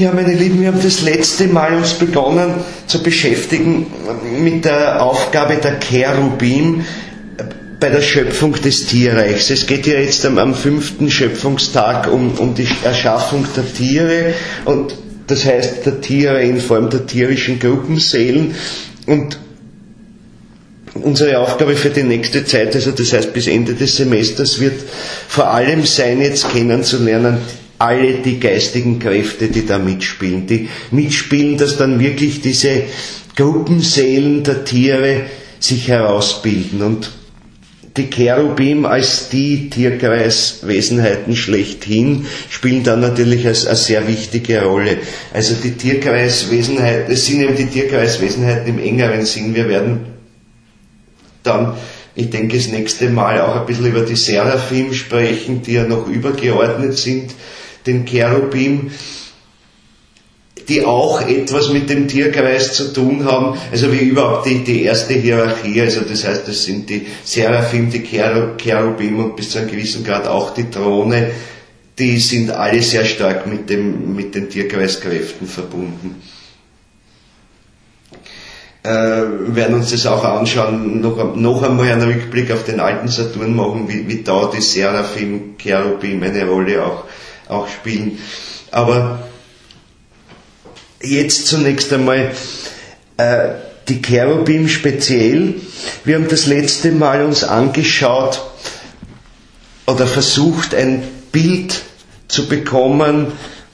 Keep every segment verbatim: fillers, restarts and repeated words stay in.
Ja, meine Lieben, wir haben das letzte Mal uns begonnen zu beschäftigen mit der Aufgabe der Cherubim bei der Schöpfung des Tierreichs. Es geht ja jetzt am, am fünften Schöpfungstag um, um die Erschaffung der Tiere, und das heißt der Tiere in Form der tierischen Gruppenseelen. Und unsere Aufgabe für die nächste Zeit, also das heißt bis Ende des Semesters, wird vor allem sein, jetzt kennenzulernen, alle die geistigen Kräfte, die da mitspielen, die mitspielen, dass dann wirklich diese Gruppenseelen der Tiere sich herausbilden. Und die Cherubim als die Tierkreiswesenheiten schlechthin spielen dann natürlich als eine sehr wichtige Rolle. Also die Tierkreiswesenheiten, es sind eben die Tierkreiswesenheiten im engeren Sinn. Wir werden dann, ich denke, das nächste Mal auch ein bisschen über die Seraphim sprechen, die ja noch übergeordnet sind, den Cherubim, die auch etwas mit dem Tierkreis zu tun haben, also wie überhaupt die, die erste Hierarchie, also das heißt, das sind die Seraphim, die Cherubim und bis zu einem gewissen Grad auch die Throne, die sind alle sehr stark mit dem, mit den Tierkreiskräften verbunden. Äh, wir werden uns das auch anschauen, noch, noch einmal einen Rückblick auf den alten Saturn machen, wie, wie da die Seraphim, Cherubim eine Rolle auch, auch spielen. Aber jetzt zunächst einmal äh, die Cherubim speziell. Wir haben das letzte Mal uns angeschaut oder versucht, ein Bild zu bekommen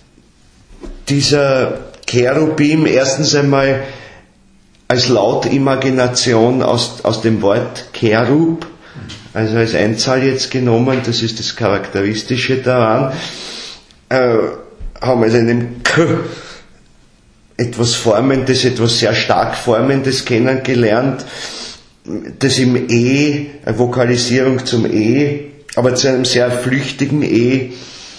dieser Cherubim. Erstens einmal als Lautimagination aus, aus dem Wort Cherub, also als Einzahl jetzt genommen, das ist das Charakteristische daran, äh, haben also in dem K etwas Formendes, etwas sehr stark Formendes kennengelernt, das im E, eine Vokalisierung zum E, aber zu einem sehr flüchtigen E,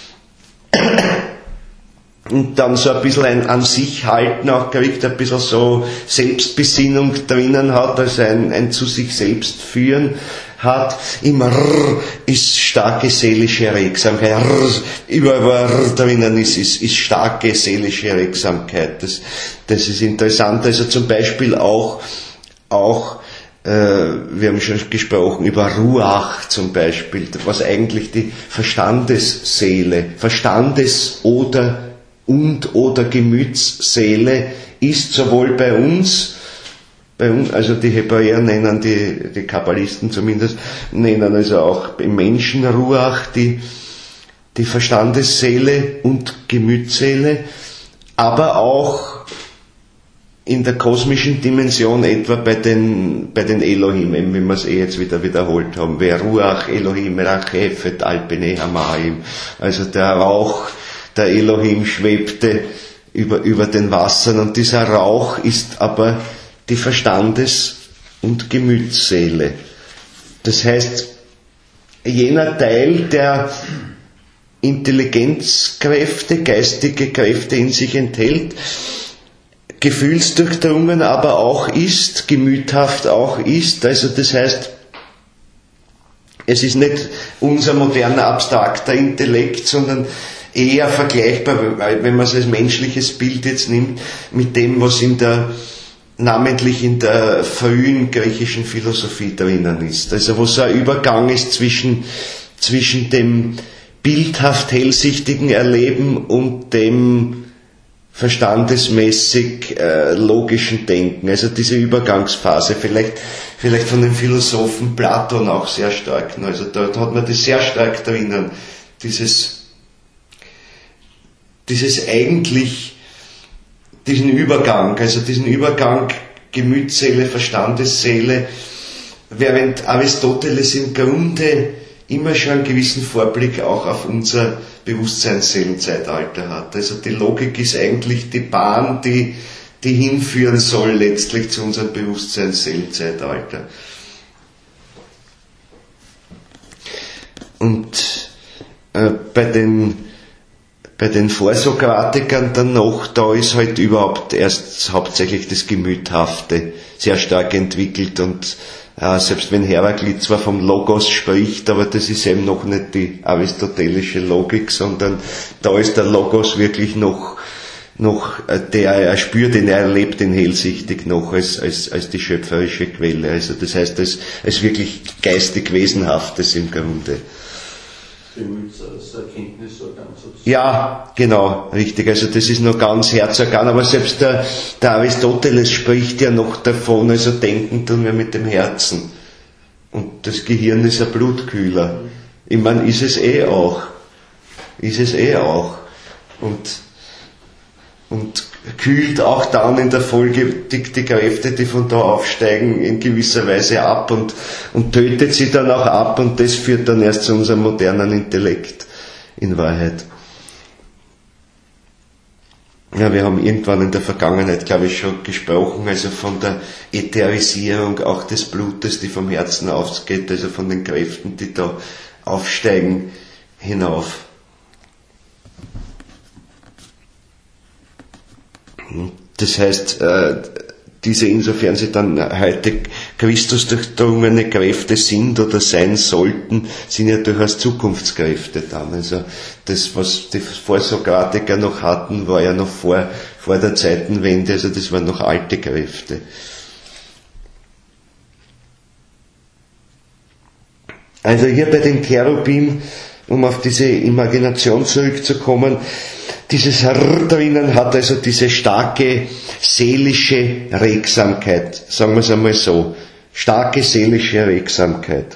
und dann so ein bisschen ein an sich halten auch kriegt, ein bisschen so Selbstbesinnung drinnen hat, also ein, ein zu sich selbst führen hat. Im R ist starke seelische Regsamkeit. R, überall wo R drinnen ist, ist, ist starke seelische Regsamkeit. Das, das ist interessant. Also zum Beispiel auch, auch äh, wir haben schon gesprochen über Ruach zum Beispiel, was eigentlich die Verstandesseele, Verstandes- oder und oder Gemütsseele ist, sowohl bei uns, bei uns, also die Hebräer nennen, die, die Kabbalisten zumindest, nennen also auch im Menschen Ruach die, die Verstandesseele und Gemütsseele, aber auch in der kosmischen Dimension etwa bei den, bei den Elohim, wie wir es eh jetzt wieder wiederholt haben, wer Ruach Elohim Rachefet Alpene Hamaim, also der Rauch der Elohim schwebte über, über den Wassern, und dieser Rauch ist aber die Verstandes- und Gemütsseele. Das heißt, jener Teil, der Intelligenzkräfte, geistige Kräfte in sich enthält, gefühlsdurchdrungen aber auch ist, gemüthaft auch ist, also das heißt, es ist nicht unser moderner abstrakter Intellekt, sondern eher vergleichbar, wenn man es als menschliches Bild jetzt nimmt, mit dem, was in der, namentlich in der frühen griechischen Philosophie drinnen ist. Also wo so ein Übergang ist zwischen, zwischen dem bildhaft hellsichtigen Erleben und dem verstandesmäßig äh, logischen Denken. Also diese Übergangsphase, vielleicht, vielleicht von dem Philosophen Platon auch sehr stark. Also dort hat man das sehr stark drinnen, dieses dieses eigentlich, diesen Übergang, also diesen Übergang Gemütsseele, Verstandesseele, während Aristoteles im Grunde immer schon einen gewissen Vorblick auch auf unser Bewusstseinsseelenzeitalter hat. Also die Logik ist eigentlich die Bahn, die, die hinführen soll letztlich zu unserem Bewusstseinsseelenzeitalter. Und äh, bei den Bei den Vorsokratikern dann noch, da ist halt überhaupt erst hauptsächlich das Gemüthafte sehr stark entwickelt, und äh, selbst wenn Heraklit zwar vom Logos spricht, aber das ist eben noch nicht die aristotelische Logik, sondern da ist der Logos wirklich noch noch, der er spürt, den er erlebt, den hellsichtig noch als, als, als die schöpferische Quelle. Also das heißt, als, als wirklich geistig Wesenhaftes im Grunde. Das Erkenntnisorgan sozusagen. Ja, genau, richtig. Also das ist noch ganz Herzorgan, aber selbst der, der Aristoteles spricht ja noch davon, also denken tun wir mit dem Herzen. Und das Gehirn ist ein Blutkühler. Ich meine, ist es eh auch. Ist es eh auch. Und, und kühlt auch dann in der Folge die, die Kräfte, die von da aufsteigen, in gewisser Weise ab und, und tötet sie dann auch ab, und das führt dann erst zu unserem modernen Intellekt in Wahrheit. Ja, wir haben irgendwann in der Vergangenheit, glaube ich, schon gesprochen, also von der Ätherisierung auch des Blutes, die vom Herzen ausgeht, also von den Kräften, die da aufsteigen, hinauf. Das heißt, diese, insofern sie dann heute Christus durchdrungene Kräfte sind oder sein sollten, sind ja durchaus Zukunftskräfte dann. Also das, was die Vorsokratiker noch hatten, war ja noch vor, vor der Zeitenwende, also das waren noch alte Kräfte. Also hier bei den Cherubim, um auf diese Imagination zurückzukommen, dieses R drinnen hat also diese starke seelische Regsamkeit, sagen wir es einmal so, starke seelische Regsamkeit.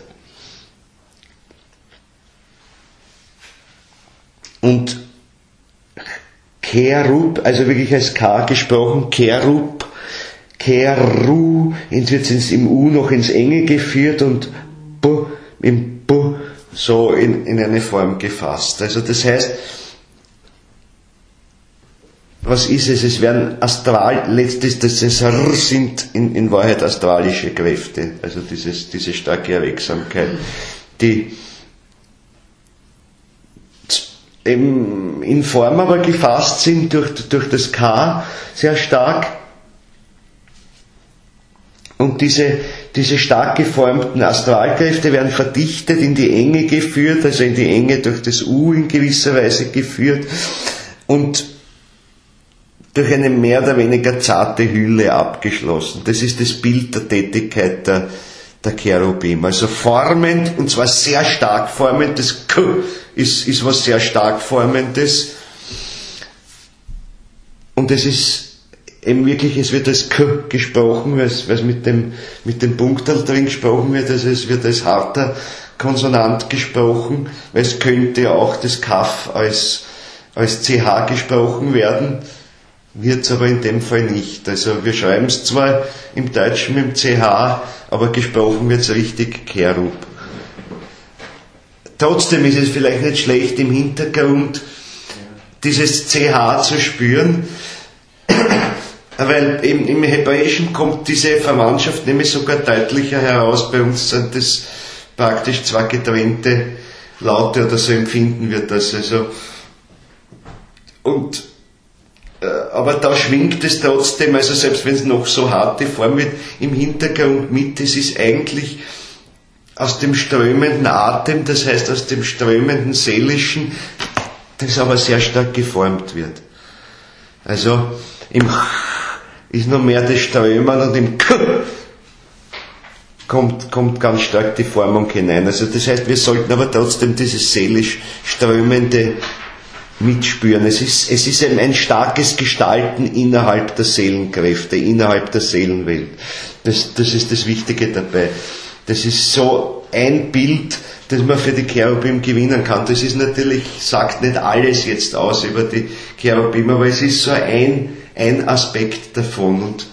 Und Cherub, also wirklich als K gesprochen, Cherub, Keru, jetzt wird es im U noch ins Enge geführt und B, im B so in, in eine Form gefasst. Also das heißt, was ist es? Es werden astral, letztes, das R sind in, in Wahrheit astralische Kräfte, also dieses, diese starke Erregsamkeit, die eben in Form aber gefasst sind durch, durch das K sehr stark, und diese, diese stark geformten Astralkräfte werden verdichtet, in die Enge geführt, also in die Enge durch das U in gewisser Weise geführt und durch eine mehr oder weniger zarte Hülle abgeschlossen. Das ist das Bild der Tätigkeit der, der Cherubim. Also formend, und zwar sehr stark formend, das K ist, ist was sehr stark formendes, und es ist eben wirklich, es wird als K gesprochen, weil es, weil es mit dem, mit dem Punktal drin gesprochen wird, also es wird als harter Konsonant gesprochen, weil es könnte auch das Kaf als, als C H gesprochen werden, wird es aber in dem Fall nicht. Also wir schreiben es zwar im Deutschen mit dem C H, aber gesprochen wird es richtig Cherub. Trotzdem ist es vielleicht nicht schlecht, im Hintergrund dieses C H zu spüren, weil eben im Hebräischen kommt diese Verwandtschaft nämlich sogar deutlicher heraus. Bei uns sind das praktisch zwei getrennte Laute, oder so empfinden wir das. Also, und aber da schwingt es trotzdem, also selbst wenn es noch so harte Form wird, im Hintergrund mit, es ist eigentlich aus dem strömenden Atem, das heißt aus dem strömenden Seelischen, das aber sehr stark geformt wird. Also im ist noch mehr das Strömen, und im K kommt, kommt ganz stark die Formung hinein. Also das heißt, wir sollten aber trotzdem dieses seelisch Strömende mitspüren. Es ist, es ist ein, ein starkes Gestalten innerhalb der Seelenkräfte, innerhalb der Seelenwelt. Das, das ist das Wichtige dabei. Das ist so ein Bild, das man für die Cherubim gewinnen kann. Das ist natürlich, sagt nicht alles jetzt aus über die Cherubim, aber es ist so ein, ein Aspekt davon. Und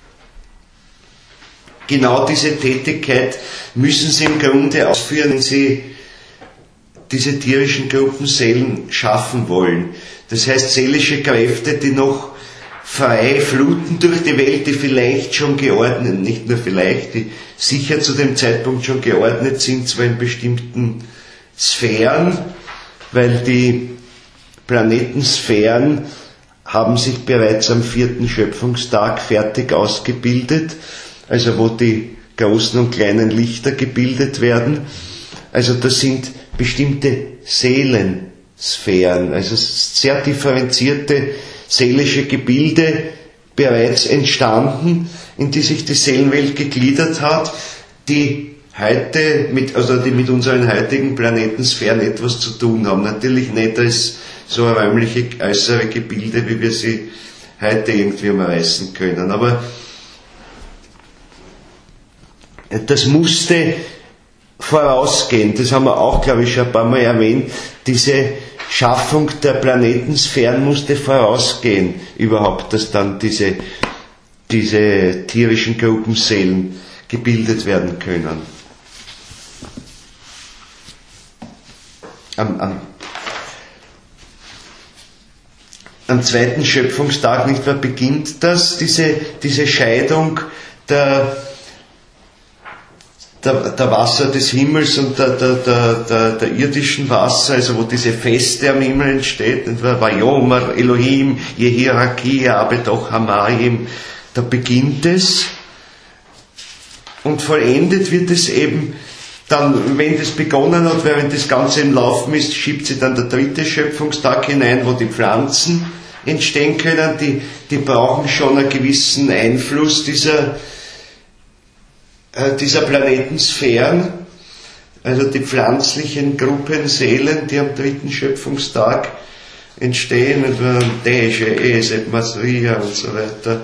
genau diese Tätigkeit müssen sie im Grunde ausführen, wenn sie diese tierischen Gruppenseelen schaffen wollen. Das heißt, seelische Kräfte, die noch frei fluten durch die Welt, die vielleicht schon geordnet, nicht nur vielleicht, die sicher zu dem Zeitpunkt schon geordnet sind, zwar in bestimmten Sphären, weil die Planetensphären haben sich bereits am vierten Schöpfungstag fertig ausgebildet, also wo die großen und kleinen Lichter gebildet werden. Also das sind bestimmte Seelensphären, also sehr differenzierte seelische Gebilde bereits entstanden, in die sich die Seelenwelt gegliedert hat, die heute mit, also die mit unseren heutigen Planetensphären etwas zu tun haben. Natürlich nicht als so räumliche äußere Gebilde, wie wir sie heute irgendwie umreißen können. Aber das musste vorausgehen, das haben wir auch, glaube ich, schon ein paar Mal erwähnt, diese Schaffung der Planetensphären musste vorausgehen, überhaupt, dass dann diese, diese tierischen Gruppenseelen gebildet werden können. Am, am, am zweiten Schöpfungstag, nicht wahr, beginnt das, diese, diese Scheidung der Der, der Wasser des Himmels und der, der, der, der, der irdischen Wasser, also wo diese Feste am Himmel entsteht, Vayomer, Elohim, Jehiraki, Abetoch, Hamayim, da beginnt es und vollendet wird es eben dann, wenn das begonnen hat, während das Ganze im Laufen ist, schiebt sie dann der dritte Schöpfungstag hinein, wo die Pflanzen entstehen können, die, die brauchen schon einen gewissen Einfluss dieser dieser Planetensphären, also die pflanzlichen Gruppenseelen, die am dritten Schöpfungstag entstehen, etwa Deje, Esep, Masria und so weiter.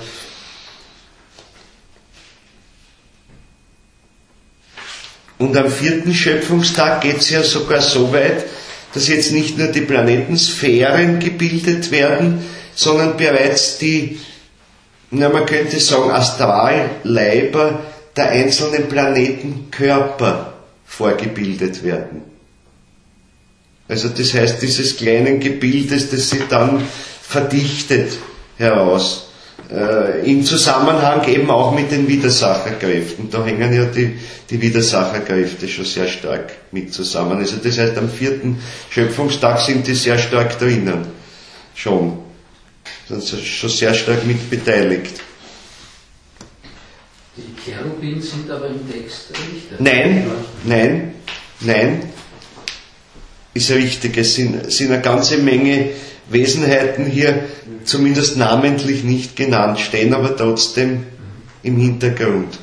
Und am vierten Schöpfungstag geht es ja sogar so weit, dass jetzt nicht nur die Planetensphären gebildet werden, sondern bereits die, na, man könnte sagen, Astralleiber der einzelnen Planetenkörper vorgebildet werden. Also das heißt, dieses kleinen Gebildes, das sich dann verdichtet heraus, äh, im Zusammenhang eben auch mit den Widersacherkräften. Da hängen ja die, die Widersacherkräfte schon sehr stark mit zusammen. Also das heißt, am vierten Schöpfungstag sind die sehr stark drinnen. Schon. Sind sie schon sehr stark mit beteiligt. Die Cherubim sind aber im Text nicht. Nein, nein, nein. Ist richtig. Es sind, sind eine ganze Menge Wesenheiten hier, zumindest namentlich nicht genannt, stehen aber trotzdem im Hintergrund.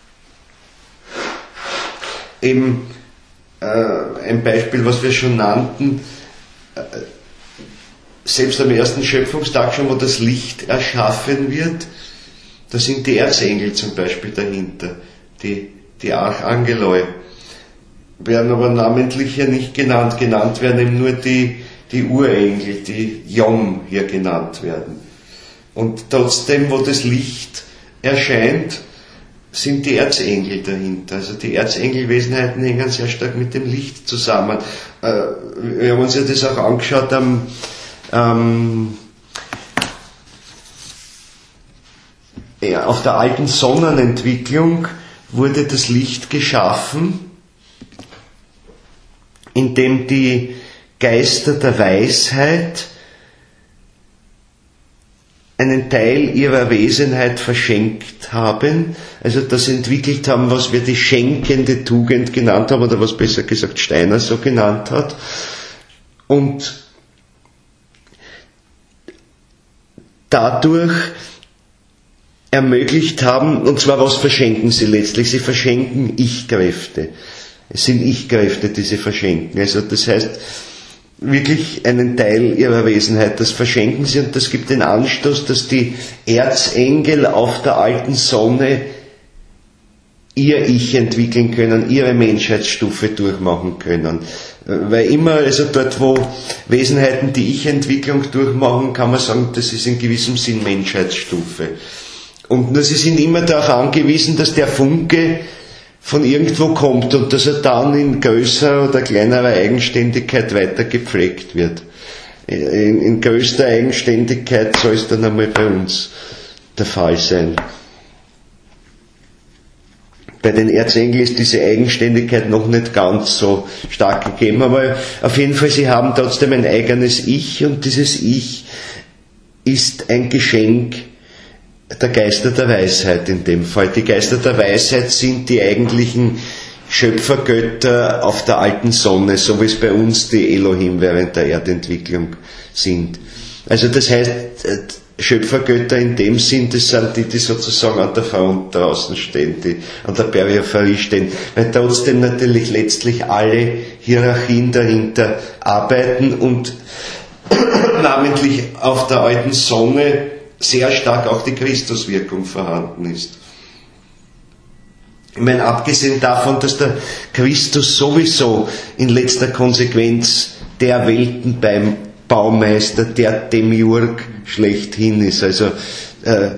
Eben äh, ein Beispiel, was wir schon nannten, äh, selbst am ersten Schöpfungstag schon, wo das Licht erschaffen wird, da sind die Erzengel zum Beispiel dahinter, die, die Archangeloi, werden aber namentlich hier nicht genannt. Genannt werden eben nur die, die Urengel, die Yom hier genannt werden. Und trotzdem, wo das Licht erscheint, sind die Erzengel dahinter. Also die Erzengelwesenheiten hängen sehr stark mit dem Licht zusammen. Wir haben uns ja das auch angeschaut am ähm, ja, auf der alten Sonnenentwicklung wurde das Licht geschaffen, indem die Geister der Weisheit einen Teil ihrer Wesenheit verschenkt haben, also das entwickelt haben, was wir die schenkende Tugend genannt haben, oder was besser gesagt Steiner so genannt hat. Und dadurch ermöglicht haben, und zwar was verschenken sie letztlich? Sie verschenken Ich-Kräfte. Es sind Ich-Kräfte, die sie verschenken. Also das heißt, wirklich einen Teil ihrer Wesenheit, das verschenken sie, und das gibt den Anstoß, dass die Erzengel auf der alten Sonne ihr Ich entwickeln können, ihre Menschheitsstufe durchmachen können. Weil immer, also dort, wo Wesenheiten die Ich-Entwicklung durchmachen, kann man sagen, das ist in gewissem Sinn Menschheitsstufe. Und nur sie sind immer darauf angewiesen, dass der Funke von irgendwo kommt und dass er dann in größerer oder kleinerer Eigenständigkeit weiter gepflegt wird. In, in größter Eigenständigkeit soll es dann einmal bei uns der Fall sein. Bei den Erzengeln ist diese Eigenständigkeit noch nicht ganz so stark gegeben, aber auf jeden Fall, sie haben trotzdem ein eigenes Ich, und dieses Ich ist ein Geschenk der Geister der Weisheit in dem Fall. Die Geister der Weisheit sind die eigentlichen Schöpfergötter auf der alten Sonne, so wie es bei uns die Elohim während der Erdentwicklung sind. Also das heißt, Schöpfergötter in dem Sinn, das sind die, die sozusagen an der Front draußen stehen, die an der Peripherie stehen, weil trotzdem natürlich letztlich alle Hierarchien dahinter arbeiten und namentlich auf der alten Sonne sehr stark auch die Christuswirkung vorhanden ist. Ich meine, abgesehen davon, dass der Christus sowieso in letzter Konsequenz der Weltenbaumeister, der Demiurg schlechthin ist. Also äh,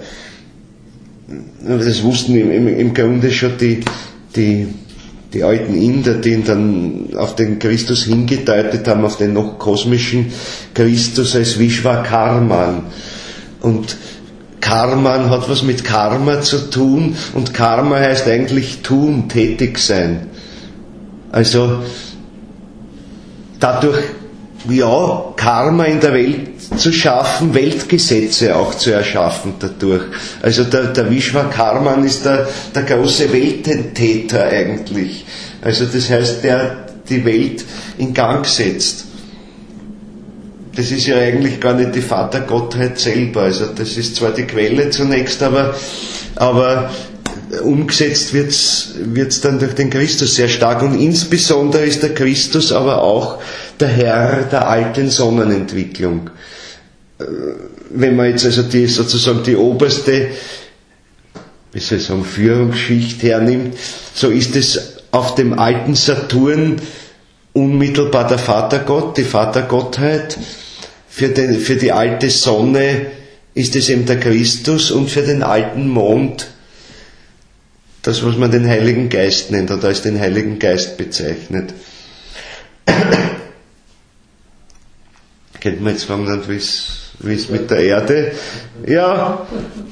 das wussten im, im, im Grunde schon die, die, die alten Inder, die ihn dann auf den Christus hingedeutet haben, auf den noch kosmischen Christus als Vishwakarman. Und Karman hat was mit Karma zu tun und Karma heißt eigentlich tun, tätig sein. Also dadurch, ja, Karma in der Welt zu schaffen, Weltgesetze auch zu erschaffen dadurch. Also der, der Vishwakarman ist der, der große Weltentäter eigentlich. Also das heißt, der die Welt in Gang setzt. Das ist ja eigentlich gar nicht die Vatergottheit selber. Also das ist zwar die Quelle zunächst, aber, aber umgesetzt wird's, wird's dann durch den Christus sehr stark. Und insbesondere ist der Christus aber auch der Herr der alten Sonnenentwicklung. Wenn man jetzt also die, sozusagen die oberste, wie soll ich sagen, Führungsschicht hernimmt, so ist es auf dem alten Saturn unmittelbar der Vatergott, die Vatergottheit. Für, den, für die alte Sonne ist es eben der Christus und für den alten Mond das, was man den Heiligen Geist nennt oder als den Heiligen Geist bezeichnet. Könnte man jetzt fragen, wie es mit der Erde? Ja,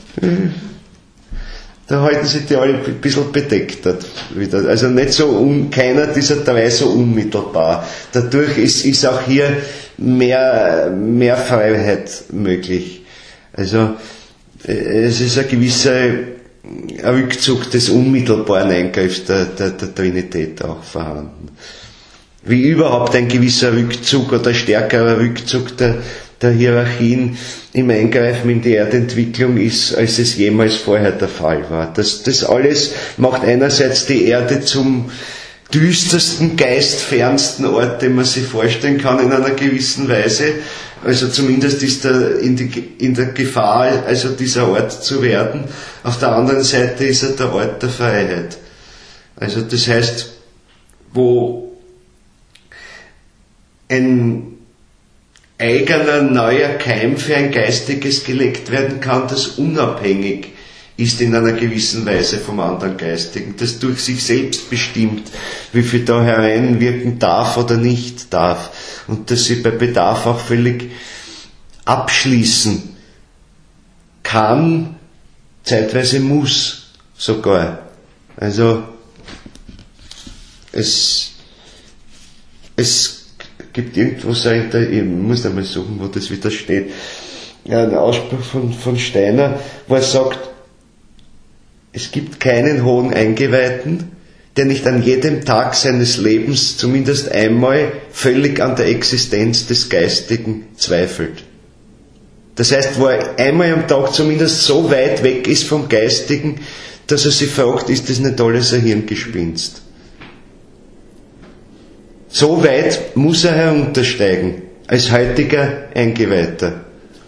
da halten sich die alle ein bisschen bedeckt wieder. Also nicht so, un, keiner dieser drei so unmittelbar. Dadurch ist, ist auch hier mehr, mehr Freiheit möglich. Also es ist ein gewisser Rückzug des unmittelbaren Eingriffs der, der, der Trinität auch vorhanden. Wie überhaupt ein gewisser Rückzug oder stärkerer Rückzug der, der Hierarchien im Eingreifen in die Erdentwicklung ist, als es jemals vorher der Fall war. Das, das alles macht einerseits die Erde zum düstersten, geistfernsten Ort, den man sich vorstellen kann in einer gewissen Weise. Also zumindest ist er in, die, in der Gefahr, also dieser Ort zu werden. Auf der anderen Seite ist er der Ort der Freiheit. Also das heißt, wo ein eigener neuer Keim für ein Geistiges gelegt werden kann, das unabhängig ist in einer gewissen Weise vom anderen Geistigen, das durch sich selbst bestimmt, wie viel da hereinwirken darf oder nicht darf und das sie bei Bedarf auch völlig abschließen kann, zeitweise muss sogar. Also es, es gibt irgendwo, ich muss einmal suchen, wo das wieder steht, ja, ein Ausspruch von, von Steiner, wo er sagt, es gibt keinen hohen Eingeweihten, der nicht an jedem Tag seines Lebens zumindest einmal völlig an der Existenz des Geistigen zweifelt. Das heißt, wo er einmal am Tag zumindest so weit weg ist vom Geistigen, dass er sich fragt, ist das nicht alles ein Hirngespinst? So weit muss er heruntersteigen, als heutiger Eingeweihter.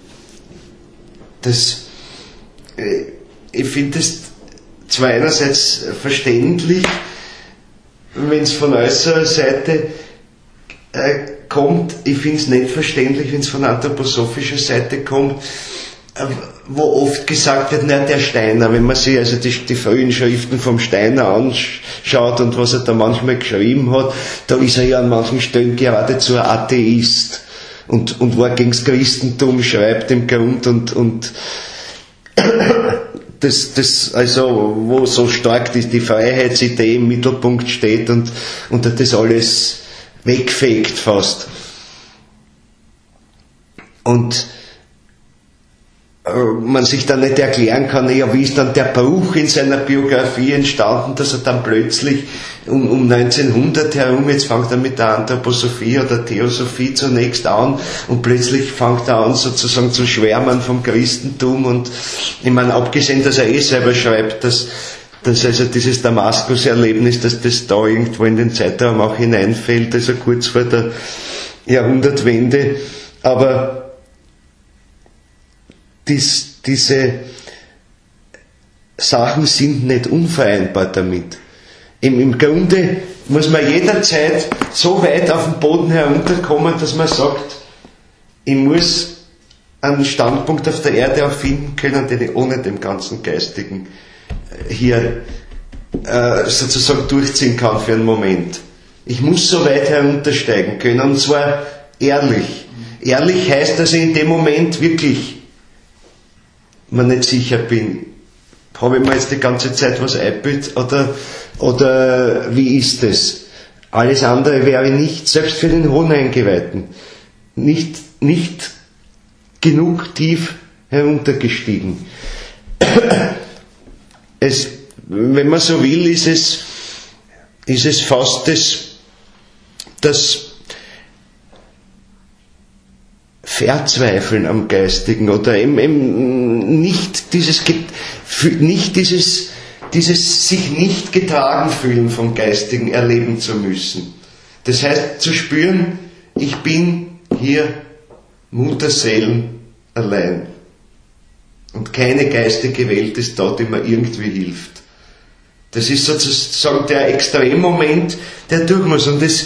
Das, äh, ich finde das zwar einerseits verständlich, wenn es von äußerer Seite äh, kommt, ich finde es nicht verständlich, wenn es von anthroposophischer Seite kommt, äh, wo oft gesagt wird, na, der Steiner, wenn man sich also die, die frühen Schriften vom Steiner anschaut und was er da manchmal geschrieben hat, da ist er ja an manchen Stellen geradezu ein Atheist und, und war gegen das Christentum, schreibt im Grund und, und das, das, also, wo so stark die, die Freiheitsidee im Mittelpunkt steht und, und das alles wegfegt fast. Und man sich dann nicht erklären kann, ja, wie ist dann der Bruch in seiner Biografie entstanden, dass er dann plötzlich um, um neunzehnhundert herum, jetzt fängt er mit der Anthroposophie oder Theosophie zunächst an und plötzlich fängt er an sozusagen zu schwärmen vom Christentum und ich meine, abgesehen, dass er eh selber schreibt, dass, dass also dieses Damaskus-Erlebnis, dass das da irgendwo in den Zeitraum auch hineinfällt, also kurz vor der Jahrhundertwende, aber Dies, diese Sachen sind nicht unvereinbar damit. Im, Im Grunde muss man jederzeit so weit auf den Boden herunterkommen, dass man sagt, ich muss einen Standpunkt auf der Erde auch finden können, den ich ohne dem ganzen Geistigen hier äh, sozusagen durchziehen kann für einen Moment. Ich muss so weit heruntersteigen können, und zwar ehrlich. Ehrlich heißt, dass ich in dem Moment wirklich mir nicht sicher bin, habe ich mir jetzt die ganze Zeit was eingebildet oder, oder wie ist es? Alles andere wäre nicht, selbst für den hohen Eingeweihten, nicht, nicht genug tief heruntergestiegen. Es, wenn man so will, ist es, ist es fast das, das Verzweifeln am Geistigen oder eben, eben nicht dieses, nicht dieses, dieses sich nicht getragen fühlen vom Geistigen erleben zu müssen. Das heißt, zu spüren, ich bin hier Mutterseelen allein. Und keine geistige Welt ist da, die mir irgendwie hilft. Das ist sozusagen der Extremmoment, der durch muss. Und das,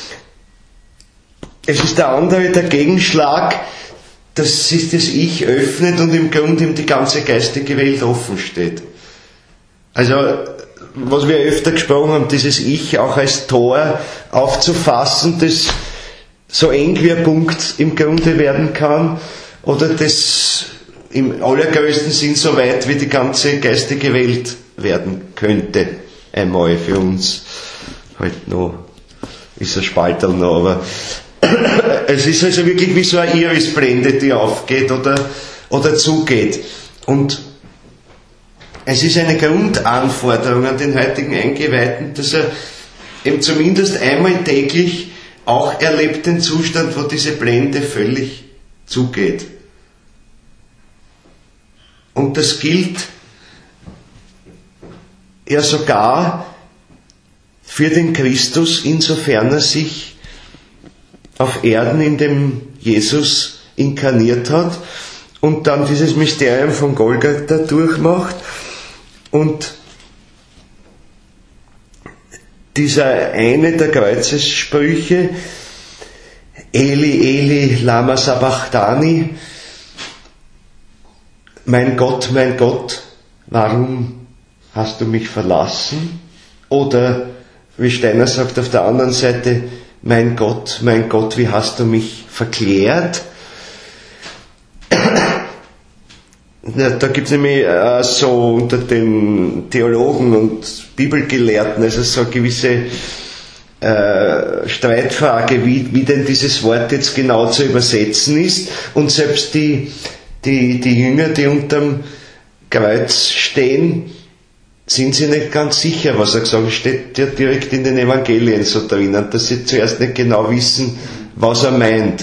es ist der andere, der Gegenschlag, dass sich das Ich öffnet und im Grunde ihm die ganze geistige Welt offen steht. Also, was wir öfter gesprochen haben, dieses Ich auch als Tor aufzufassen, das so eng wie ein Punkt im Grunde werden kann, oder das im allergrößten Sinn so weit wie die ganze geistige Welt werden könnte, einmal für uns. Halt noch, ist ein Spalterl noch, aber es ist also wirklich wie so eine Irisblende, die aufgeht oder, oder zugeht. Und es ist eine Grundanforderung an den heutigen Eingeweihten, dass er eben zumindest einmal täglich auch erlebt den Zustand, wo diese Blende völlig zugeht. Und das gilt ja sogar für den Christus, insofern er sich auf Erden in dem Jesus inkarniert hat und dann dieses Mysterium von Golgatha durchmacht und dieser eine der Kreuzessprüche, Eli, Eli, lama sabachthani, mein Gott, mein Gott, warum hast du mich verlassen? Oder, wie Steiner sagt auf der anderen Seite, mein Gott, mein Gott, wie hast du mich verklärt? Da gibt es nämlich äh, so unter den Theologen und Bibelgelehrten also so eine gewisse äh, Streitfrage, wie, wie denn dieses Wort jetzt genau zu übersetzen ist. Und selbst die, die, die Jünger, die unterm Kreuz stehen, sind sie nicht ganz sicher, was er gesagt hat. Steht ja direkt in den Evangelien so drinnen, dass sie zuerst nicht genau wissen, was er meint.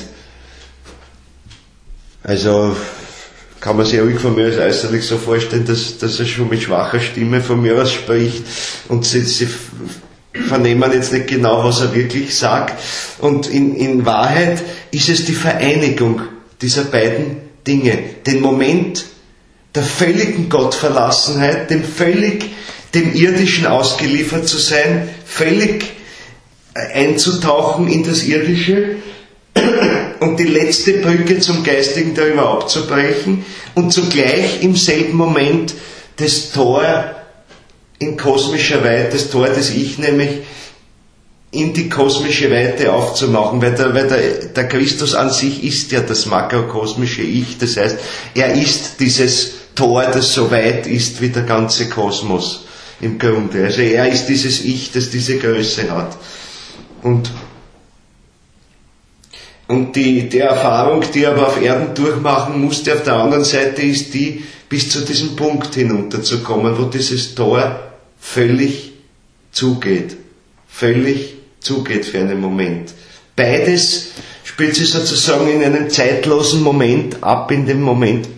Also kann man sich ruhig von mir aus äußerlich so vorstellen, dass, dass er schon mit schwacher Stimme von mir aus spricht und sie, sie vernehmen jetzt nicht genau, was er wirklich sagt. Und in, in Wahrheit ist es die Vereinigung dieser beiden Dinge, den Moment der völligen Gottverlassenheit, dem völlig dem Irdischen ausgeliefert zu sein, völlig einzutauchen in das Irdische und die letzte Brücke zum Geistigen darüber abzubrechen und zugleich im selben Moment das Tor in kosmischer Weite, das Tor des Ich nämlich in die kosmische Weite aufzumachen, weil, der, weil der, der Christus an sich ist ja das makrokosmische Ich, das heißt, er ist dieses Tor, das so weit ist wie der ganze Kosmos im Grunde. Also er ist dieses Ich, das diese Größe hat. Und Und die, die Erfahrung, die er aber auf Erden durchmachen musste, auf der anderen Seite ist die, bis zu diesem Punkt hinunterzukommen, wo dieses Tor völlig zugeht. Völlig zugeht für einen Moment. Beides spielt sich sozusagen in einem zeitlosen Moment ab, in dem Moment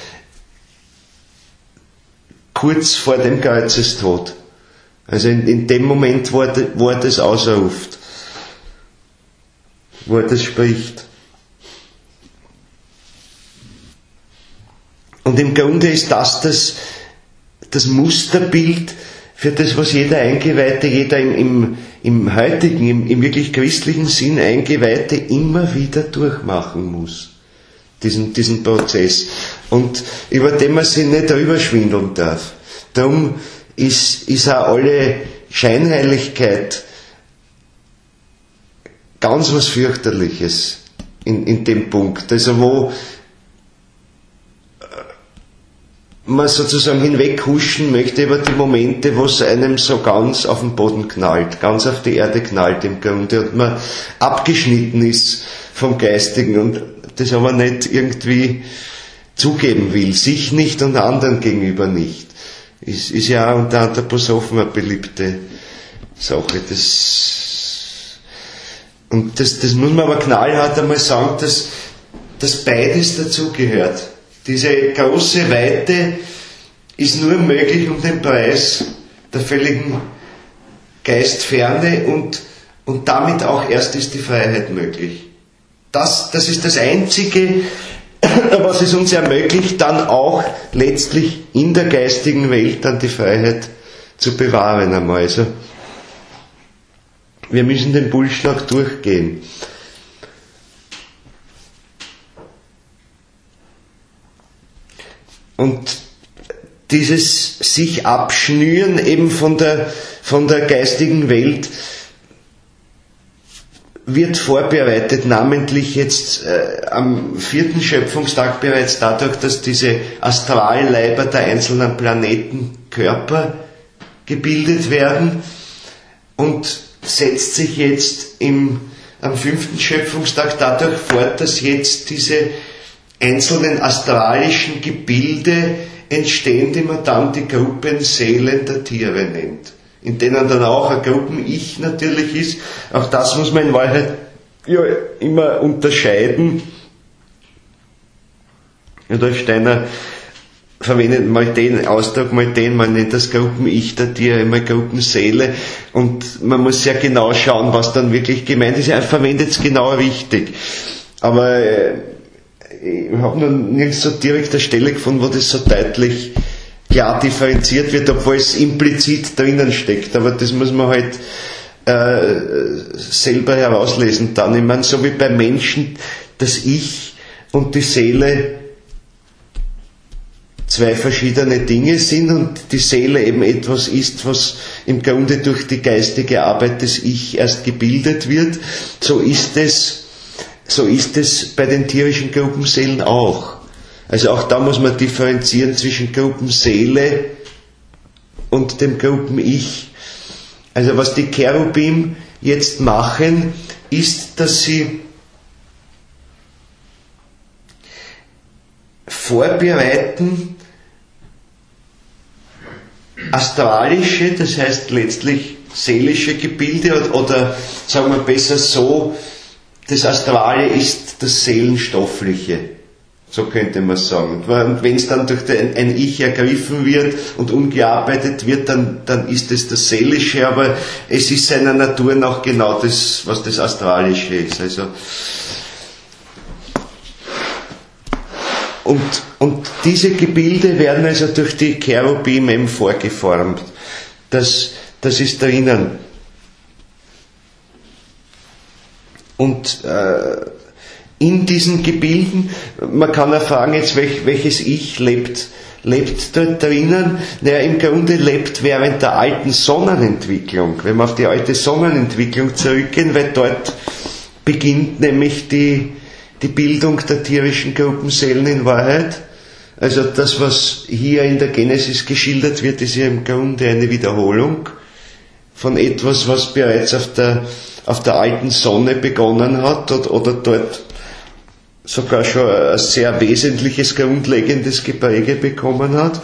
kurz vor dem Kreuzestod. Also in, in dem Moment, wo er, wo er das ausruft, wo er das spricht. Und im Grunde ist das das, das Musterbild für das, was jeder Eingeweihte, jeder im, im, im heutigen, im, im wirklich christlichen Sinn Eingeweihte immer wieder durchmachen muss. Diesen, diesen Prozess. Und über den man sich nicht drüber schwindeln darf. Darum ist, ist auch alle Scheinheiligkeit ganz was fürchterliches in, in dem Punkt. Also wo man sozusagen hinweghuschen möchte über die Momente, wo es einem so ganz auf den Boden knallt, ganz auf die Erde knallt im Grunde und man abgeschnitten ist vom Geistigen und das aber nicht irgendwie zugeben will, sich nicht und anderen gegenüber nicht. Ist, ist ja auch unter Anthroposophen eine beliebte Sache. Das, und das, das muss man aber knallhart einmal sagen, dass, dass beides dazugehört. Diese große Weite ist nur möglich um den Preis der völligen Geistferne und, und damit auch erst ist die Freiheit möglich. Das, das ist das Einzige, was es uns ermöglicht, dann auch letztlich in der geistigen Welt dann die Freiheit zu bewahren einmal. Also, wir müssen den Bullschlag durchgehen. Und dieses sich abschnüren eben von der, von der geistigen Welt wird vorbereitet, namentlich jetzt äh, am vierten Schöpfungstag bereits dadurch, dass diese Astralleiber der einzelnen Planetenkörper gebildet werden und setzt sich jetzt im, am fünften Schöpfungstag dadurch fort, dass jetzt diese einzelnen astralischen Gebilde entstehen, die man dann die Gruppenseelen der Tiere nennt, in denen dann auch ein Gruppen-Ich natürlich ist. Auch das muss man in Wahrheit ja immer unterscheiden. Rudolf Steiner verwendet mal den Ausdruck, mal den, man nennt das Gruppen-Ich der Tiere, mal Gruppenseele, und man muss sehr genau schauen, was dann wirklich gemeint ist. Er verwendet es genau richtig. Aber ich habe noch nirgends so direkt eine Stelle gefunden, wo das so deutlich klar differenziert wird, obwohl es implizit drinnen steckt. Aber das muss man halt äh, selber herauslesen dann. Ich meine, so wie bei Menschen das Ich und die Seele zwei verschiedene Dinge sind und die Seele eben etwas ist, was im Grunde durch die geistige Arbeit des Ich erst gebildet wird, so ist es So ist es bei den tierischen Gruppenseelen auch. Also auch da muss man differenzieren zwischen Gruppenseele und dem Gruppen-Ich. Also was die Cherubim jetzt machen, ist, dass sie vorbereiten astralische, das heißt letztlich seelische Gebilde oder, oder sagen wir besser so, das Astrale ist das Seelenstoffliche, so könnte man sagen. Und wenn es dann durch den, ein Ich ergriffen wird und umgearbeitet wird, dann, dann ist es das Seelische, aber es ist seiner Natur nach genau das, was das Astralische ist. Also und, und diese Gebilde werden also durch die Cherubim eben vorgeformt. Das, das ist drinnen. Und äh, in diesen Gebilden, man kann auch fragen, jetzt welch, welches Ich lebt, lebt dort drinnen? Naja, im Grunde lebt während der alten Sonnenentwicklung, wenn wir auf die alte Sonnenentwicklung zurückgehen, weil dort beginnt nämlich die, die Bildung der tierischen Gruppenseelen in Wahrheit. Also das, was hier in der Genesis geschildert wird, ist ja im Grunde eine Wiederholung von etwas, was bereits auf der auf der alten Sonne begonnen hat oder, oder dort sogar schon ein sehr wesentliches, grundlegendes Gepräge bekommen hat.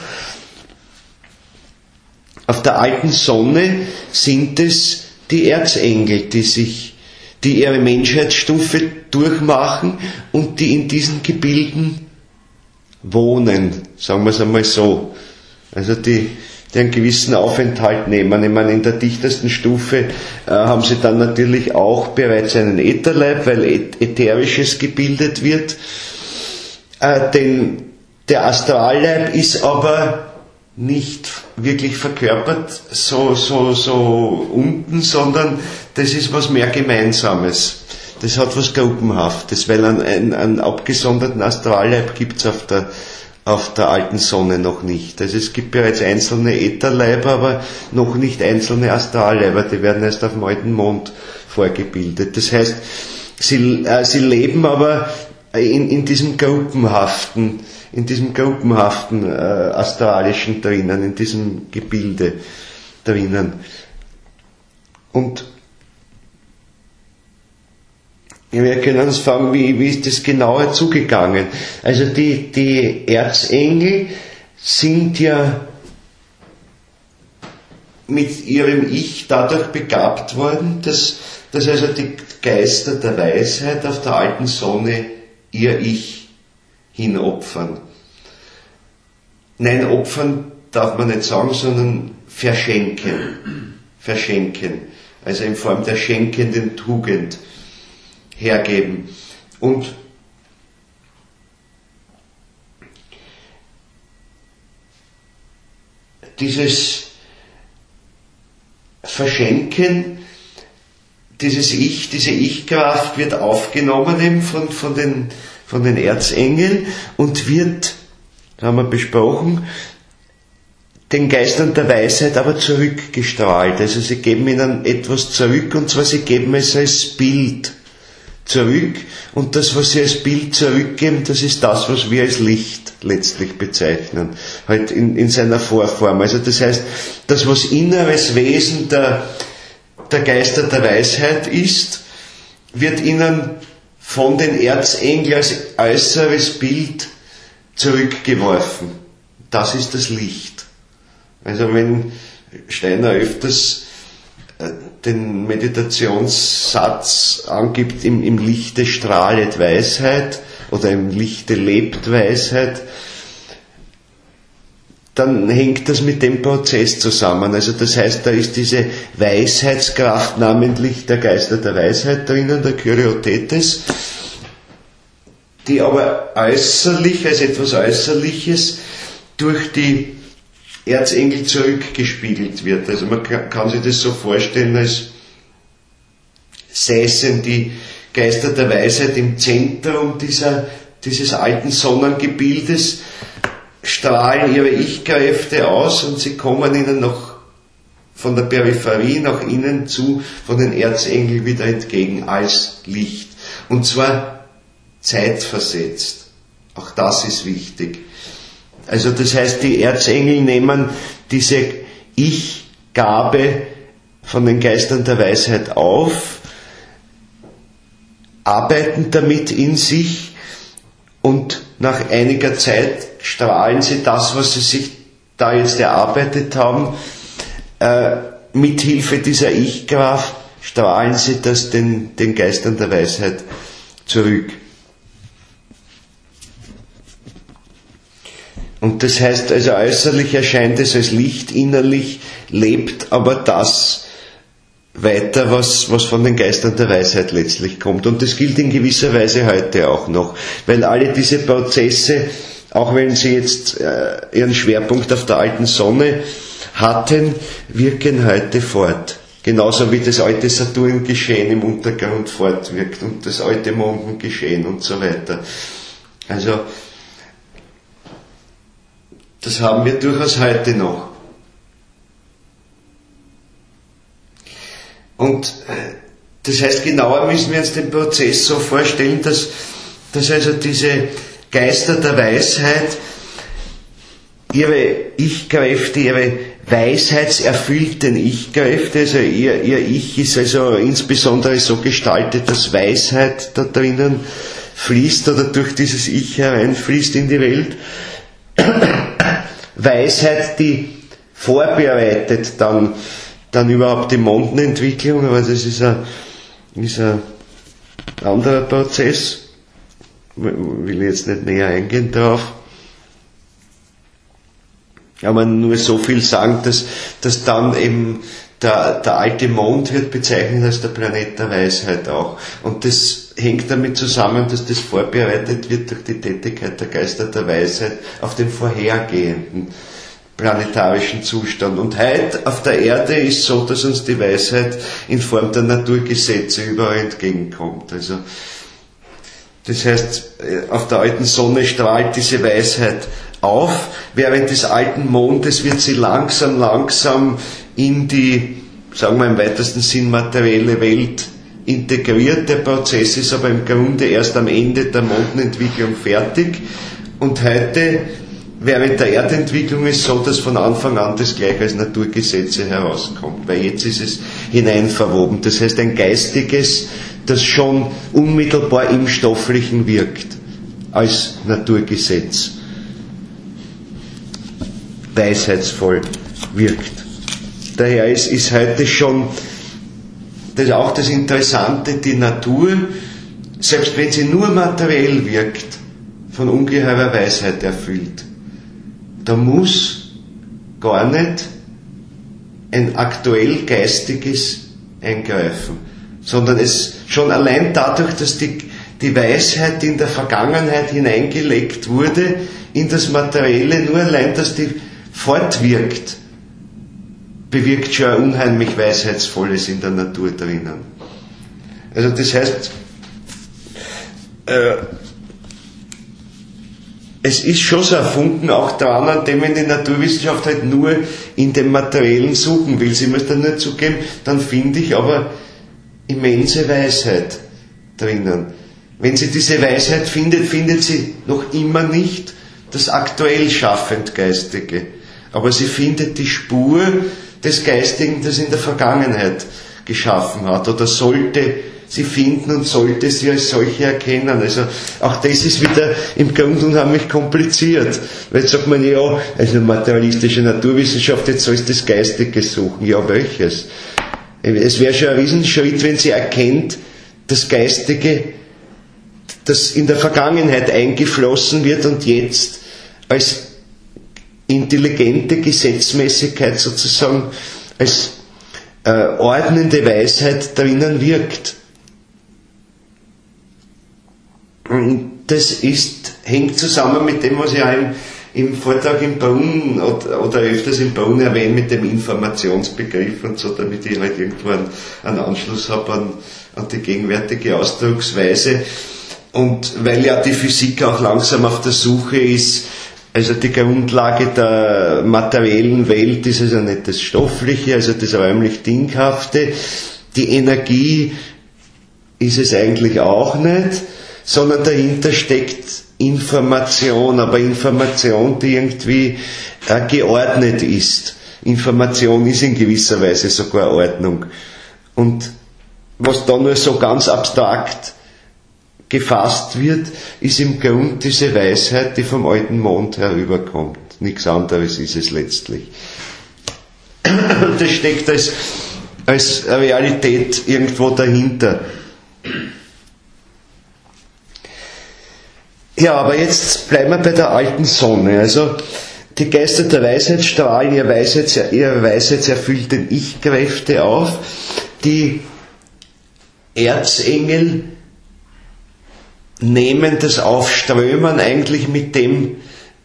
Auf der alten Sonne sind es die Erzengel, die sich, die ihre Menschheitsstufe durchmachen und die in diesen Gebilden wohnen, sagen wir es einmal so. Also die, die einen gewissen Aufenthalt nehmen. Ich meine, in der dichtesten Stufe äh, haben sie dann natürlich auch bereits einen Ätherleib, weil Ätherisches gebildet wird. Äh, denn der Astralleib ist aber nicht wirklich verkörpert so, so, so unten, sondern das ist was mehr Gemeinsames. Das hat was Gruppenhaftes, weil einen, einen, einen abgesonderten Astralleib gibt es auf der, auf der alten Sonne noch nicht. Also es gibt bereits einzelne Ätherleiber, aber noch nicht einzelne Astralleiber, die werden erst auf dem alten Mond vorgebildet. Das heißt, sie, äh, sie leben aber in, in diesem Gruppenhaften, in diesem gruppenhaften äh, Astralischen drinnen, in diesem Gebilde drinnen. Und wir können uns fragen, wie, wie ist das genauer zugegangen? Also die, die Erzengel sind ja mit ihrem Ich dadurch begabt worden, dass, dass also die Geister der Weisheit auf der alten Sonne ihr Ich hinopfern. Nein, opfern darf man nicht sagen, sondern verschenken. Verschenken. Also in Form der schenkenden Tugend hergeben. Und dieses Verschenken, dieses Ich, diese Ich-Kraft wird aufgenommen eben von, von, den, von den Erzengeln und wird, das haben wir besprochen, den Geistern der Weisheit aber zurückgestrahlt. Also sie geben ihnen etwas zurück, und zwar sie geben es als Bild zurück, und das, was sie als Bild zurückgeben, das ist das, was wir als Licht letztlich bezeichnen, halt in, in seiner Vorform. Also das heißt, das, was inneres Wesen der, der Geister der Weisheit ist, wird ihnen von den Erzengeln als äußeres Bild zurückgeworfen. Das ist das Licht. Also wenn Steiner öfters den Meditationssatz angibt, im, im Lichte strahlet Weisheit oder im Lichte lebt Weisheit, dann hängt das mit dem Prozess zusammen. Also das heißt, da ist diese Weisheitskraft, namentlich der Geister der Weisheit drinnen, der Kyriotetes, die aber äußerlich, als etwas Äußerliches, durch die Erzengel zurückgespiegelt wird. Also man kann, kann sich das so vorstellen, als säßen die Geister der Weisheit im Zentrum dieser, dieses alten Sonnengebildes, strahlen ihre Ich-Kräfte aus und sie kommen ihnen noch von der Peripherie nach innen zu, von den Erzengeln wieder entgegen als Licht. Und zwar zeitversetzt. Auch das ist wichtig. Also das heißt, die Erzengel nehmen diese Ich-Gabe von den Geistern der Weisheit auf, arbeiten damit in sich, und nach einiger Zeit strahlen sie das, was sie sich da jetzt erarbeitet haben, äh, mit Hilfe dieser Ich-Kraft strahlen sie das den, den Geistern der Weisheit zurück. Und das heißt also, äußerlich erscheint es als Licht, innerlich lebt aber das weiter, was, was von den Geistern der Weisheit letztlich kommt. Und das gilt in gewisser Weise heute auch noch, weil alle diese Prozesse, auch wenn sie jetzt äh, ihren Schwerpunkt auf der alten Sonne hatten, wirken heute fort. Genauso wie das alte Saturn-Geschehen im Untergrund fortwirkt und das alte Mondengeschehen und so weiter. Also das haben wir durchaus heute noch. Und das heißt, genauer müssen wir uns den Prozess so vorstellen, dass, dass also diese Geister der Weisheit ihre Ich-Kräfte, ihre weisheitserfüllten Ich-Kräfte, also ihr, ihr Ich ist also insbesondere so gestaltet, dass Weisheit da drinnen fließt oder durch dieses Ich hereinfließt in die Welt. Weisheit, die vorbereitet dann, dann überhaupt die Mondenentwicklung, aber das ist ein, ist ein anderer Prozess, will ich jetzt nicht näher eingehen drauf. Aber nur so viel sagen, dass, dass dann eben der, der alte Mond wird bezeichnet als der Planet der Weisheit auch. Und das hängt damit zusammen, dass das vorbereitet wird durch die Tätigkeit der Geister der Weisheit auf den vorhergehenden planetarischen Zustand. Und heute auf der Erde ist so, dass uns die Weisheit in Form der Naturgesetze überall entgegenkommt. Also, das heißt, auf der alten Sonne strahlt diese Weisheit auf, während des alten Mondes wird sie langsam, langsam in die, sagen wir im weitesten Sinn, materielle Welt integriert. Der Prozess ist aber im Grunde erst am Ende der Mondenentwicklung fertig. Und heute, während der Erdentwicklung, ist so, dass von Anfang an das gleich als Naturgesetze herauskommt, weil jetzt ist es hineinverwoben. Das heißt, ein Geistiges, das schon unmittelbar im Stofflichen wirkt, als Naturgesetz, weisheitsvoll wirkt. Daher ist, ist heute schon, das ist auch das Interessante, die Natur, selbst wenn sie nur materiell wirkt, von ungeheurer Weisheit erfüllt. Da muss gar nicht ein aktuell Geistiges eingreifen, sondern es schon allein dadurch, dass die, die Weisheit, die in der Vergangenheit hineingelegt wurde, in das Materielle, nur allein, dass die fortwirkt, bewirkt schon ein unheimlich Weisheitsvolles in der Natur drinnen. Also das heißt, äh, es ist schon so ein Funken auch dran, an dem man die Naturwissenschaft halt nur in dem Materiellen suchen will. Sie muss dann nur zugeben, dann finde ich aber immense Weisheit drinnen. Wenn sie diese Weisheit findet, findet sie noch immer nicht das aktuell schaffend Geistige. Aber sie findet die Spur des Geistigen, das in der Vergangenheit geschaffen hat, oder sollte sie finden und sollte sie als solche erkennen. Also auch das ist wieder im Grunde unheimlich kompliziert. Weil jetzt sagt man, ja, also materialistische Naturwissenschaft, jetzt soll es das Geistige suchen. Ja, welches? Es wäre schon ein Riesenschritt, wenn sie erkennt, das Geistige, das in der Vergangenheit eingeflossen wird und jetzt als intelligente Gesetzmäßigkeit sozusagen, als äh, ordnende Weisheit drinnen wirkt. Und das ist, hängt zusammen mit dem, was ich auch im, im Vortrag im Brunn oder, oder öfters im Brunn erwähne, mit dem Informationsbegriff und so, damit ich halt irgendwo einen, einen Anschluss habe an, an die gegenwärtige Ausdrucksweise. Und weil ja die Physik auch langsam auf der Suche ist, also die Grundlage der materiellen Welt ist also nicht das Stoffliche, also das räumlich Dinghafte. Die Energie ist es eigentlich auch nicht, sondern dahinter steckt Information, aber Information, die irgendwie äh, geordnet ist. Information ist in gewisser Weise sogar Ordnung. Und was da nur so ganz abstrakt gefasst wird, ist im Grund diese Weisheit, die vom alten Mond herüberkommt. Nichts anderes ist es letztlich. Das steckt als, als Realität irgendwo dahinter. Ja, aber jetzt bleiben wir bei der alten Sonne. Also die Geister der Weisheit strahlen ihre, Weisheits, ihre weisheitserfüllten Ich-Kräfte auf. Die Erzengel nehmen das Aufströmen eigentlich mit dem,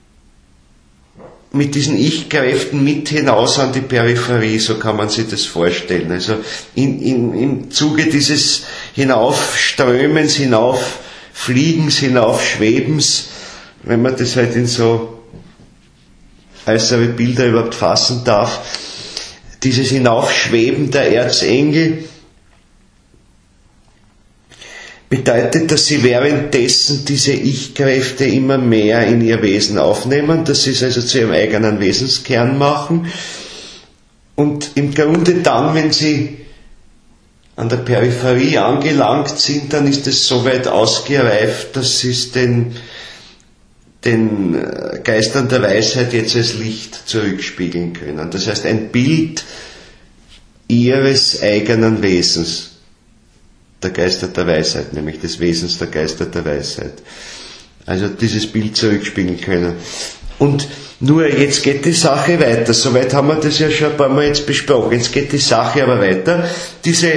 mit diesen Ich-Kräften mit hinaus an die Peripherie, so kann man sich das vorstellen. Also in, in, im Zuge dieses Hinaufströmens, Hinauffliegens, Hinaufschwebens, wenn man das halt in so äußere Bilder überhaupt fassen darf, dieses Hinaufschweben der Erzengel bedeutet, dass sie währenddessen diese Ich-Kräfte immer mehr in ihr Wesen aufnehmen, dass sie es also zu ihrem eigenen Wesenskern machen und im Grunde dann, wenn sie an der Peripherie angelangt sind, dann ist es so weit ausgereift, dass sie es den, den Geistern der Weisheit jetzt als Licht zurückspiegeln können. Das heißt, ein Bild ihres eigenen Wesens, der Geister der Weisheit, nämlich des Wesens der Geister der Weisheit. Also dieses Bild zurückspiegeln können. Und nur jetzt geht die Sache weiter. Soweit haben wir das ja schon ein paar Mal jetzt besprochen. Jetzt geht die Sache aber weiter. Diese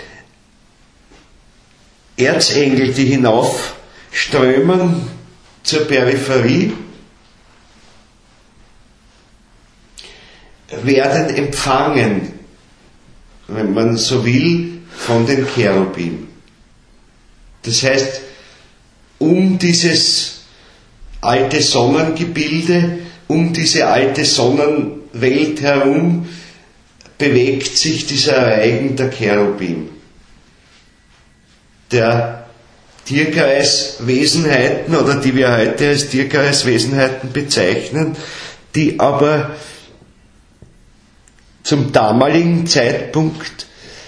Erzengel, die hinaufströmen zur Peripherie, werden empfangen, wenn man so will, von den Cherubim. Das heißt, um dieses alte Sonnengebilde, um diese alte Sonnenwelt herum bewegt sich dieser Reigen der Cherubim, der Tierkreiswesenheiten oder die wir heute als Tierkreiswesenheiten bezeichnen, die aber zum damaligen Zeitpunkt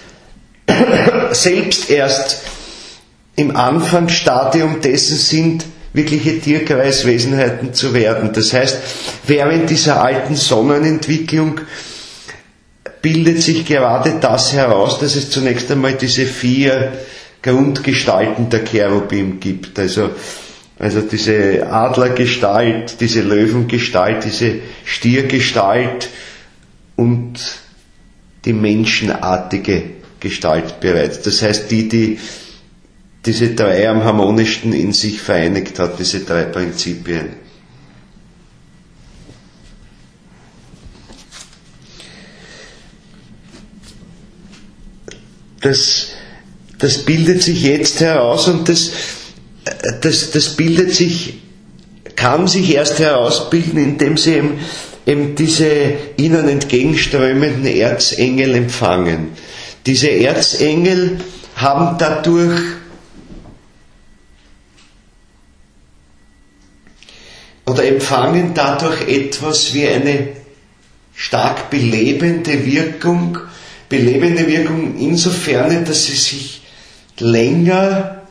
selbst erst im Anfangsstadium dessen sind, wirkliche Tierkreiswesenheiten zu werden. Das heißt, während dieser alten Sonnenentwicklung bildet sich gerade das heraus, dass es zunächst einmal diese vier Grundgestalten der Cherubim gibt. Also, also diese Adlergestalt, diese Löwengestalt, diese Stiergestalt und die menschenartige Gestalt bereits. Das heißt, die, die diese drei am harmonischsten in sich vereinigt hat, diese drei Prinzipien. Das, das bildet sich jetzt heraus und das, das, das bildet sich, kann sich erst herausbilden, indem sie eben, eben diese ihnen entgegenströmenden Erzengel empfangen. Diese Erzengel haben dadurch oder empfangen dadurch etwas wie eine stark belebende Wirkung, belebende Wirkung insofern, dass sie sich länger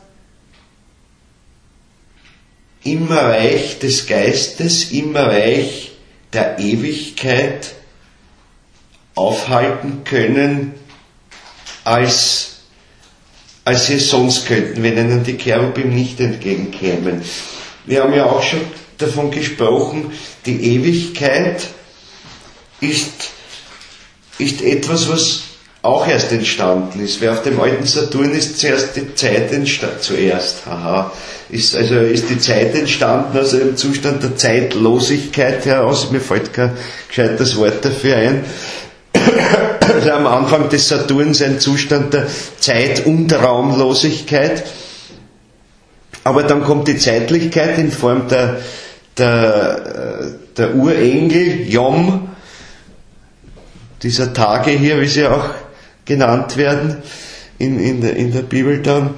im Reich des Geistes, im Reich der Ewigkeit aufhalten können, als, als sie es sonst könnten, wenn ihnen die Cherubim nicht entgegenkämen. Wir haben ja auch schon davon gesprochen, die Ewigkeit ist, ist etwas, was auch erst entstanden ist. Weil auf dem alten Saturn ist zuerst die Zeit entstanden, zuerst, haha, ist, also ist die Zeit entstanden aus einem Zustand der Zeitlosigkeit heraus, mir fällt kein gescheites Wort dafür ein. Also am Anfang des Saturns ein Zustand der Zeit- und Raumlosigkeit, aber dann kommt die Zeitlichkeit in Form der Der, der Urengel, Yom, dieser Tage hier, wie sie auch genannt werden in, in, der, in der Bibel dann,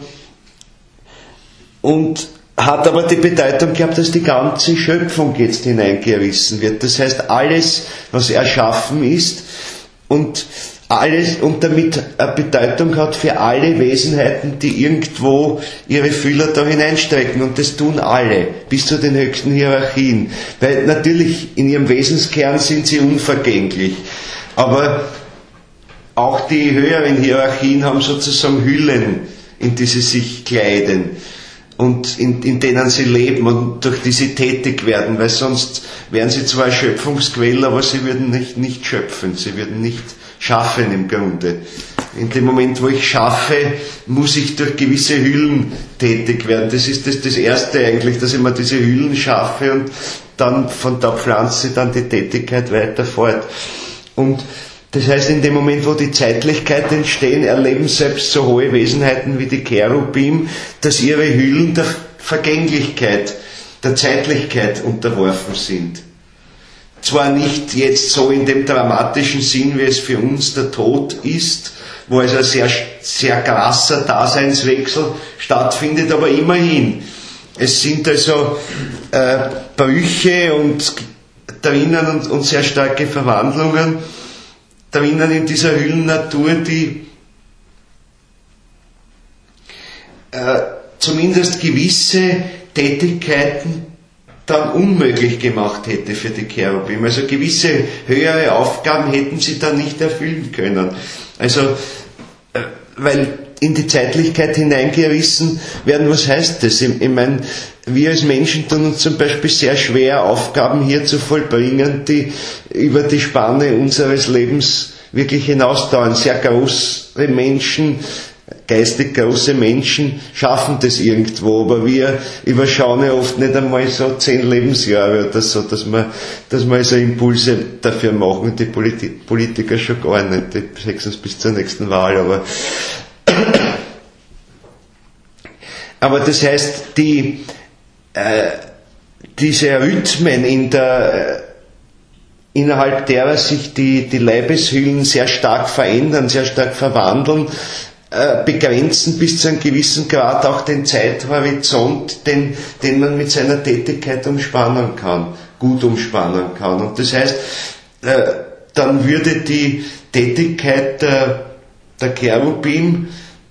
und hat aber die Bedeutung gehabt, dass die ganze Schöpfung jetzt hineingerissen wird. Das heißt, alles, was erschaffen ist und alles und damit eine Bedeutung hat für alle Wesenheiten, die irgendwo ihre Fühler da hineinstrecken, und das tun alle, bis zu den höchsten Hierarchien. Weil natürlich in ihrem Wesenskern sind sie unvergänglich, aber auch die höheren Hierarchien haben sozusagen Hüllen, in die sie sich kleiden und in, in denen sie leben und durch die sie tätig werden, weil sonst wären sie zwar Schöpfungsquelle, aber sie würden nicht, nicht schöpfen, sie würden nicht schaffen im Grunde. In dem Moment, wo ich schaffe, muss ich durch gewisse Hüllen tätig werden. Das ist das, das Erste eigentlich, dass ich mir diese Hüllen schaffe und dann von da pflanze ich dann die Tätigkeit weiter fort. Und das heißt, in dem Moment, wo die Zeitlichkeit entstehen, erleben selbst so hohe Wesenheiten wie die Cherubim, dass ihre Hüllen der Vergänglichkeit, der Zeitlichkeit unterworfen sind. Zwar nicht jetzt so in dem dramatischen Sinn, wie es für uns der Tod ist, wo also ein sehr, sehr krasser Daseinswechsel stattfindet, aber immerhin. Es sind also äh, Brüche und drinnen und, und sehr starke Verwandlungen drinnen in dieser Hüllennatur, die äh, zumindest gewisse Tätigkeiten dann unmöglich gemacht hätte für die Cherubim. Also gewisse höhere Aufgaben hätten sie dann nicht erfüllen können. Also, äh, weil in die Zeitlichkeit hineingerissen werden, was heißt das? Ich, ich meine, wir als Menschen tun uns zum Beispiel sehr schwer, Aufgaben hier zu vollbringen, die über die Spanne unseres Lebens wirklich hinausdauern. Sehr große Menschen, geistig große Menschen schaffen das irgendwo, aber wir überschauen ja oft nicht einmal so zehn Lebensjahre oder so, dass wir, dass wir also Impulse dafür machen, die Polit- Politiker schon gar nicht, die höchstens bis zur nächsten Wahl, aber aber das heißt, die, äh, diese Rhythmen in der, äh, innerhalb derer sich die, die Leibeshüllen sehr stark verändern, sehr stark verwandeln, äh, begrenzen bis zu einem gewissen Grad auch den Zeithorizont, den, den man mit seiner Tätigkeit umspannen kann, gut umspannen kann. Und das heißt, äh, dann würde die Tätigkeit der, der Cherubim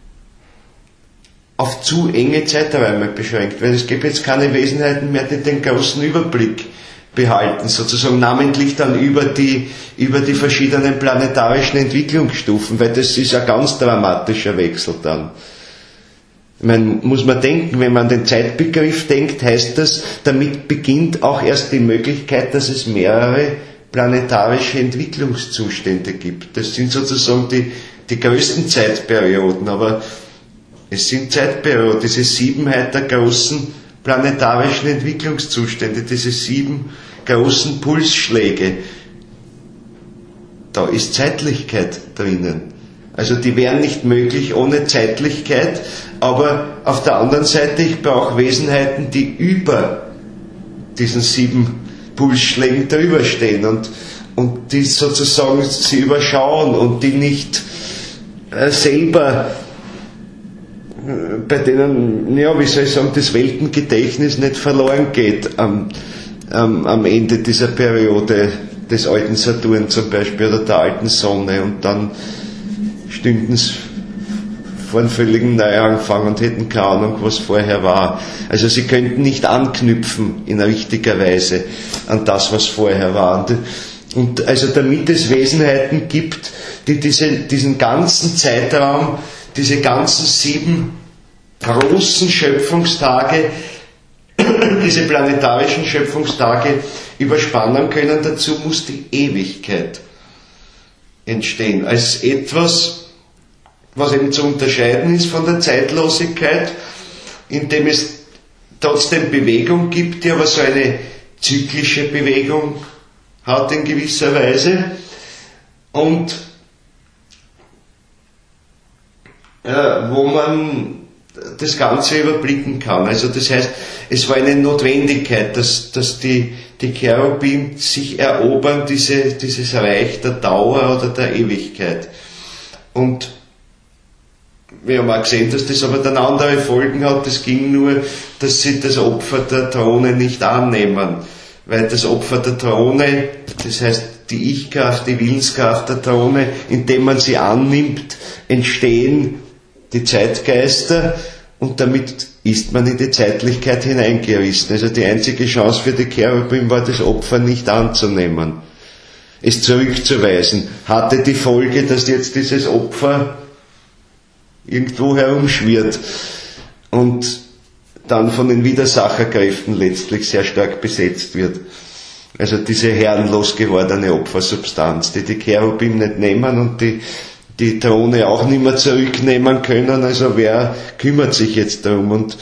auf zu enge Zeiträume beschränkt, weil es gibt jetzt keine Wesenheiten mehr, die den großen Überblick behalten, sozusagen namentlich dann über die, über die verschiedenen planetarischen Entwicklungsstufen, weil das ist ein ganz dramatischer Wechsel dann. Ich meine, muss man denken, wenn man an den Zeitbegriff denkt, heißt das, damit beginnt auch erst die Möglichkeit, dass es mehrere planetarische Entwicklungszustände gibt. Das sind sozusagen die, die größten Zeitperioden, aber es sind Zeitperioden, diese Siebenheit der großen planetarischen Entwicklungszustände, diese sieben großen Pulsschläge. Da ist Zeitlichkeit drinnen. Also die wären nicht möglich ohne Zeitlichkeit, aber auf der anderen Seite, ich brauche Wesenheiten, die über diesen sieben Pulsschlägen drüber stehen und, und die sozusagen sie überschauen und die nicht äh, selber bei denen, ja, wie soll ich sagen, das Weltengedächtnis nicht verloren geht am, am, am Ende dieser Periode des alten Saturn zum Beispiel oder der alten Sonne, und dann stünden sie vor einem völligen Neuanfang und hätten keine Ahnung, was vorher war. Also sie könnten nicht anknüpfen in richtiger Weise an das, was vorher war. Und, und also damit es Wesenheiten gibt, die diese, diesen ganzen Zeitraum, diese ganzen sieben großen Schöpfungstage, diese planetarischen Schöpfungstage überspannen können, dazu muss die Ewigkeit entstehen. Als etwas, was eben zu unterscheiden ist von der Zeitlosigkeit, indem es trotzdem Bewegung gibt, die aber so eine zyklische Bewegung hat in gewisser Weise, und Äh, wo man das Ganze überblicken kann. Also das heißt, es war eine Notwendigkeit, dass, dass die, die Cherubim sich erobern, diese, dieses Reich der Dauer oder der Ewigkeit. Und wir haben auch gesehen, dass das aber dann andere Folgen hat. Das ging nur, dass sie das Opfer der Throne nicht annehmen. Weil das Opfer der Throne, das heißt die Ich-Kraft, die Willenskraft der Throne, indem man sie annimmt, entstehen die Zeitgeister, und damit ist man in die Zeitlichkeit hineingerissen. Also die einzige Chance für die Cherubim war, das Opfer nicht anzunehmen, es zurückzuweisen. Hatte die Folge, dass jetzt dieses Opfer irgendwo herumschwirrt und dann von den Widersacherkräften letztlich sehr stark besetzt wird. Also diese herrenlos gewordene Opfersubstanz, die die Cherubim nicht nehmen und die die Throne auch nicht mehr zurücknehmen können. Also wer kümmert sich jetzt darum? Und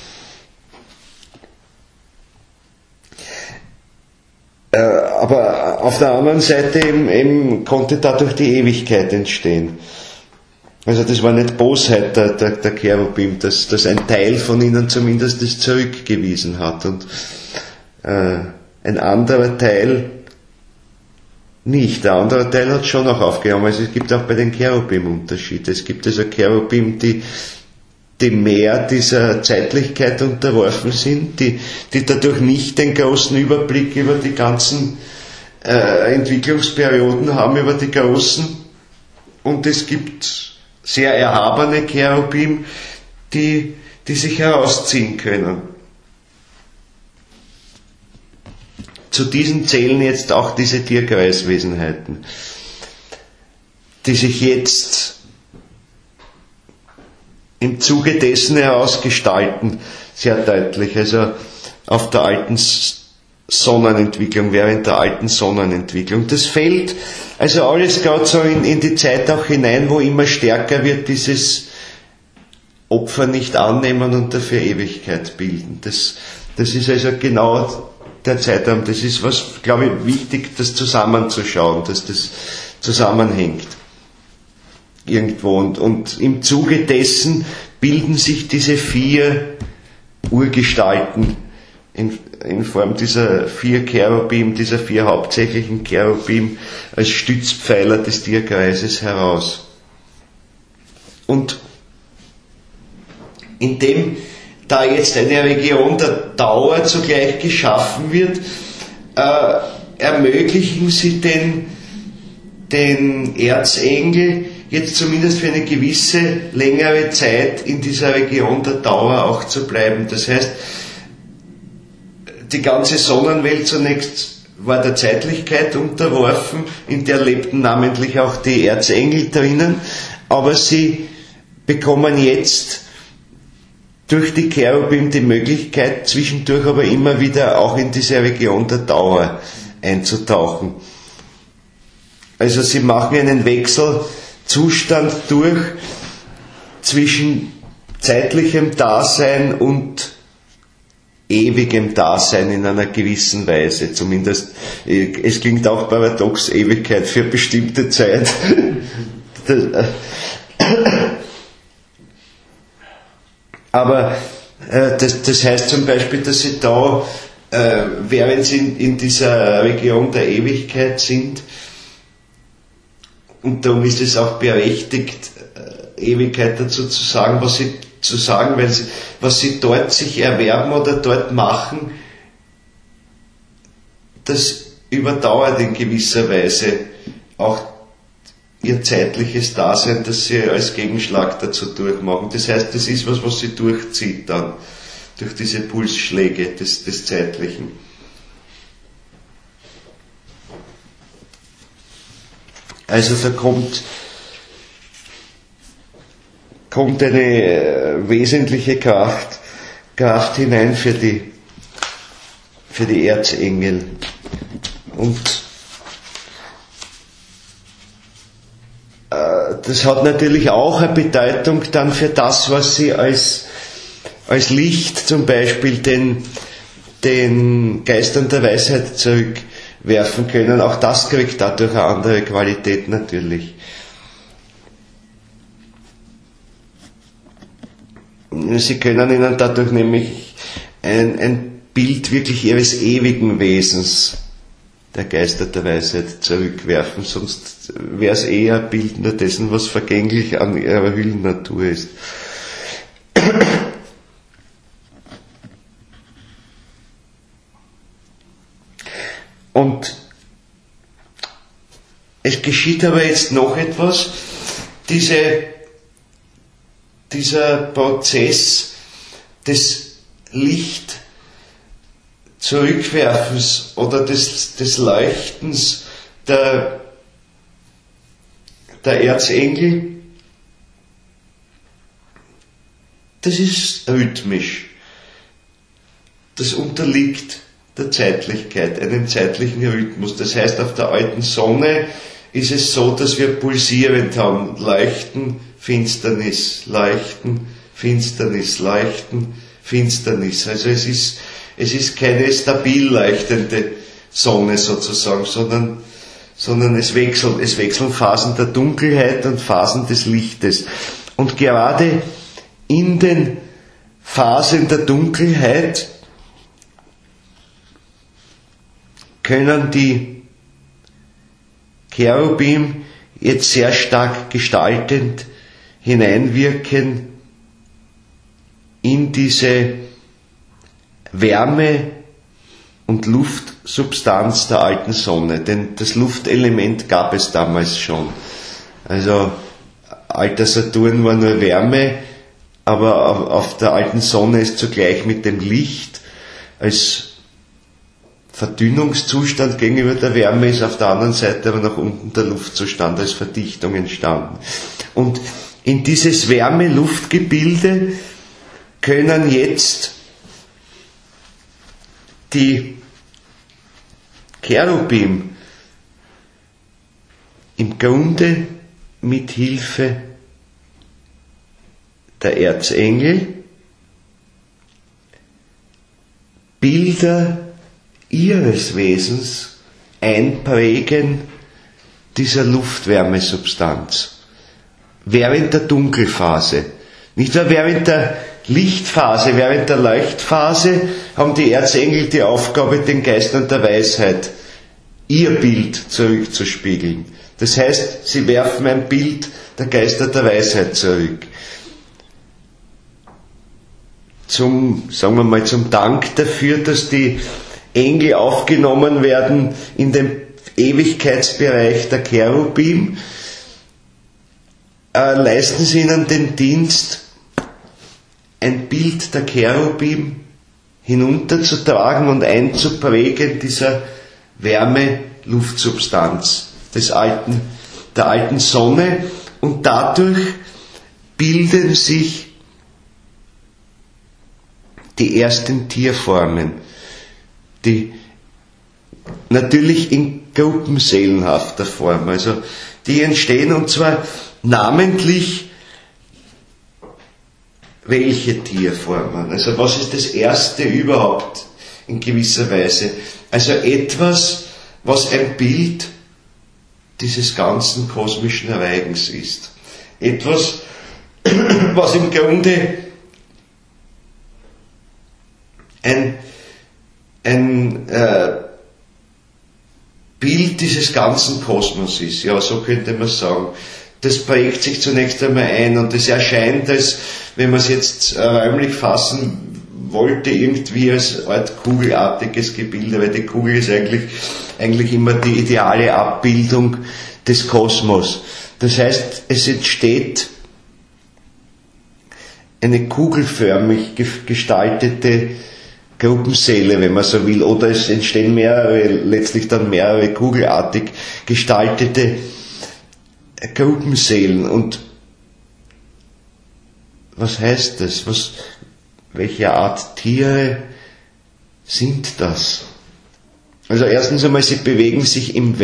äh, aber auf der anderen Seite eben, eben konnte dadurch die Ewigkeit entstehen. Also das war nicht Bosheit der, der, der Cherubim, dass, dass ein Teil von ihnen zumindest das zurückgewiesen hat, und äh, ein anderer Teil nicht. Der andere Teil hat schon auch aufgenommen. Also es gibt auch bei den Cherubim Unterschiede. Es gibt also Cherubim, die, die mehr dieser Zeitlichkeit unterworfen sind, die, die dadurch nicht den großen Überblick über die ganzen äh, Entwicklungsperioden haben, über die großen. Und es gibt sehr erhabene Cherubim, die, die sich herausziehen können. Zu diesen zählen jetzt auch diese Tierkreiswesenheiten, die sich jetzt im Zuge dessen herausgestalten, sehr deutlich, also auf der alten Sonnenentwicklung, während der alten Sonnenentwicklung. Das fällt also alles gerade so in, in die Zeit auch hinein, wo immer stärker wird dieses Opfer nicht annehmen und dafür Ewigkeit bilden. Das, das ist also genau der Zeitraum. Das ist was, glaube ich, wichtig, das zusammenzuschauen, dass das zusammenhängt. Irgendwo. Und, und im Zuge dessen bilden sich diese vier Urgestalten in, in Form dieser vier Cherubim, dieser vier hauptsächlichen Cherubim als Stützpfeiler des Tierkreises heraus. Und indem da jetzt eine Region der Dauer zugleich geschaffen wird, äh, ermöglichen sie den, den Erzengel jetzt zumindest für eine gewisse längere Zeit in dieser Region der Dauer auch zu bleiben. Das heißt, die ganze Sonnenwelt zunächst war der Zeitlichkeit unterworfen, in der lebten namentlich auch die Erzengel drinnen, aber sie bekommen jetzt durch die Cherubim die Möglichkeit, zwischendurch aber immer wieder auch in diese Region der Dauer einzutauchen. Also sie machen einen Wechselzustand durch zwischen zeitlichem Dasein und ewigem Dasein in einer gewissen Weise. Zumindest, es klingt auch paradox, Ewigkeit für bestimmte Zeit. Das, Aber äh, das, das heißt zum Beispiel, dass sie da, äh, während sie in, in dieser Region der Ewigkeit sind, und darum ist es auch berechtigt, äh, Ewigkeit dazu zu sagen, was sie zu sagen, weil sie, was sie dort sich erwerben oder dort machen, das überdauert in gewisser Weise auch ihr zeitliches Dasein, das sie als Gegenschlag dazu durchmachen. Das heißt, das ist was, was sie durchzieht dann, durch diese Pulsschläge des, des Zeitlichen. Also da kommt, kommt eine äh, wesentliche Kraft, Kraft hinein für die, für die Erzengel. Und das hat natürlich auch eine Bedeutung dann für das, was sie als, als Licht zum Beispiel den, den Geistern der Weisheit zurückwerfen können. Auch das kriegt dadurch eine andere Qualität natürlich. Sie können ihnen dadurch nämlich ein, ein Bild wirklich ihres ewigen Wesens, der Geister der Weisheit, zurückwerfen, sonst wäre es eher ein Bild nur dessen, was vergänglich an ihrer Hüllennatur ist. Und es geschieht aber jetzt noch etwas, diese, dieser Prozess des Licht Zurückwerfens oder des, des Leuchtens der, der Erzengel, das ist rhythmisch. Das unterliegt der Zeitlichkeit, einem zeitlichen Rhythmus. Das heißt, auf der alten Sonne ist es so, dass wir pulsierend haben. Leuchten, Finsternis, Leuchten, Finsternis, Leuchten, Finsternis. Also es ist Es ist keine stabil leuchtende Sonne sozusagen, sondern, sondern es wechseln, es wechseln Phasen der Dunkelheit und Phasen des Lichtes. Und gerade in den Phasen der Dunkelheit können die Cherubim jetzt sehr stark gestaltend hineinwirken in diese Wärme und Luftsubstanz der alten Sonne, denn das Luftelement gab es damals schon. Also alter Saturn war nur Wärme, aber auf, auf der alten Sonne ist zugleich mit dem Licht als Verdünnungszustand gegenüber der Wärme ist auf der anderen Seite aber nach unten der Luftzustand als Verdichtung entstanden. Und in dieses Wärme-Luftgebilde können jetzt die Cherubim im Grunde mit Hilfe der Erzengel Bilder ihres Wesens einprägen dieser Luftwärmesubstanz. Während der Dunkelphase. Nicht nur während der Lichtphase, während der Leuchtphase haben die Erzengel die Aufgabe, den Geistern der Weisheit ihr Bild zurückzuspiegeln. Das heißt, sie werfen ein Bild der Geister der Weisheit zurück. Zum, sagen wir mal, zum Dank dafür, dass die Engel aufgenommen werden in den Ewigkeitsbereich der Cherubim, äh, leisten sie ihnen den Dienst, ein Bild der Cherubim hinunterzutragen und einzuprägen dieser Wärme-Luftsubstanz des alten, der alten Sonne, und dadurch bilden sich die ersten Tierformen, die natürlich in gruppenseelenhafter Form, also die entstehen, und zwar namentlich welche Tierformen. Also was ist das erste überhaupt in gewisser Weise? Also etwas, was ein Bild dieses ganzen kosmischen Ereignisses ist. Etwas, was im Grunde ein, ein äh, Bild dieses ganzen Kosmos ist. Ja, so könnte man sagen. Das prägt sich zunächst einmal ein und es erscheint, als wenn man es jetzt räumlich fassen wollte, irgendwie als Art kugelartiges Gebilde, weil die Kugel ist eigentlich, eigentlich immer die ideale Abbildung des Kosmos. Das heißt, es entsteht eine kugelförmig gestaltete Gruppenseele, wenn man so will, oder es entstehen mehrere, letztlich dann mehrere kugelartig gestaltete Gruppenseelen. Und was heißt das? Was, welche Art Tiere sind das? Also erstens einmal, sie bewegen sich im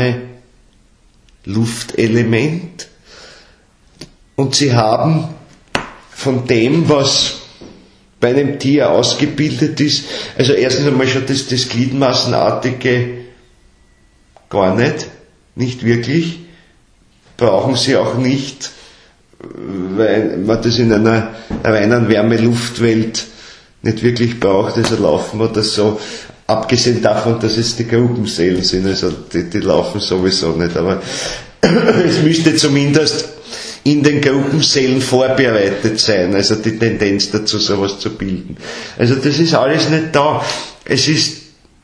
Wärme-Luftelement und sie haben von dem, was bei einem Tier ausgebildet ist, also erstens einmal schon das, das Gliedmaßenartige gar nicht, nicht wirklich, brauchen sie auch nicht, weil man das in einer reinen Wärme-Luftwelt nicht wirklich braucht, also laufen wir das so, abgesehen davon, dass es die Gruppenseelen sind, also die, die laufen sowieso nicht, aber es müsste zumindest in den Gruppenseelen vorbereitet sein, also die Tendenz dazu, sowas zu bilden. Also das ist alles nicht da. Es ist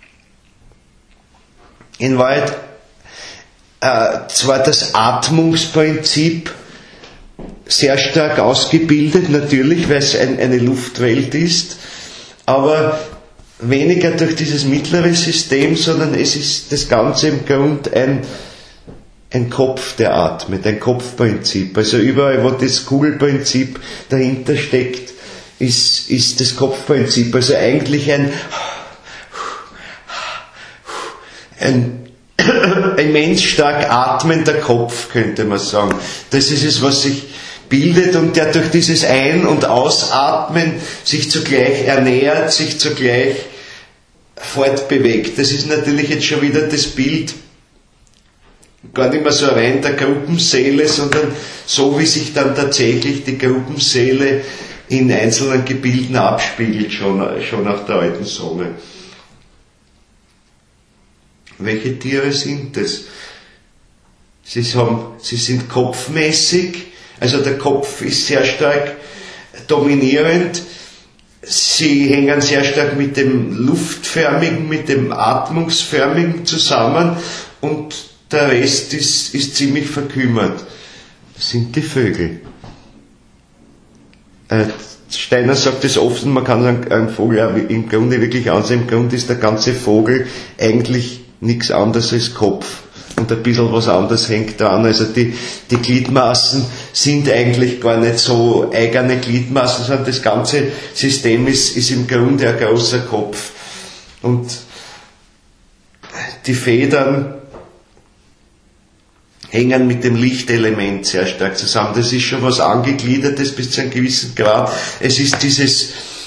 in Wahrheit äh, zwar das Atmungsprinzip sehr stark ausgebildet, natürlich, weil es ein, eine Luftwelt ist, aber weniger durch dieses mittlere System, sondern es ist das Ganze im Grund ein ein Kopf, der atmet, ein Kopfprinzip. Also überall, wo das Kugelprinzip dahinter steckt, ist, ist das Kopfprinzip. Also eigentlich ein, ein, ein immens stark atmender Kopf, könnte man sagen. Das ist es, was sich bildet und der durch dieses Ein- und Ausatmen sich zugleich ernährt, sich zugleich fortbewegt. Das ist natürlich jetzt schon wieder das Bild gar nicht mehr so rein der Gruppenseele, sondern so, wie sich dann tatsächlich die Gruppenseele in einzelnen Gebilden abspiegelt, schon, schon auf der alten Sonne. Welche Tiere sind es? Sie, haben, sie sind kopfmäßig, also der Kopf ist sehr stark dominierend. Sie hängen sehr stark mit dem Luftförmigen, mit dem Atmungsförmigen zusammen und der Rest ist, ist ziemlich verkümmert. Das sind die Vögel. Äh, Steiner sagt es oft, und man kann einen, einen Vogel ja im Grunde wirklich ansehen. Im Grunde ist der ganze Vogel eigentlich nichts anderes als Kopf. Und ein bisschen was anderes hängt dran. Also die, die Gliedmaßen sind eigentlich gar nicht so eigene Gliedmaßen, sondern das ganze System ist, ist im Grunde ein großer Kopf. Und die Federn hängen mit dem Lichtelement sehr stark zusammen. Das ist schon was Angegliedertes bis zu einem gewissen Grad. Es ist dieses,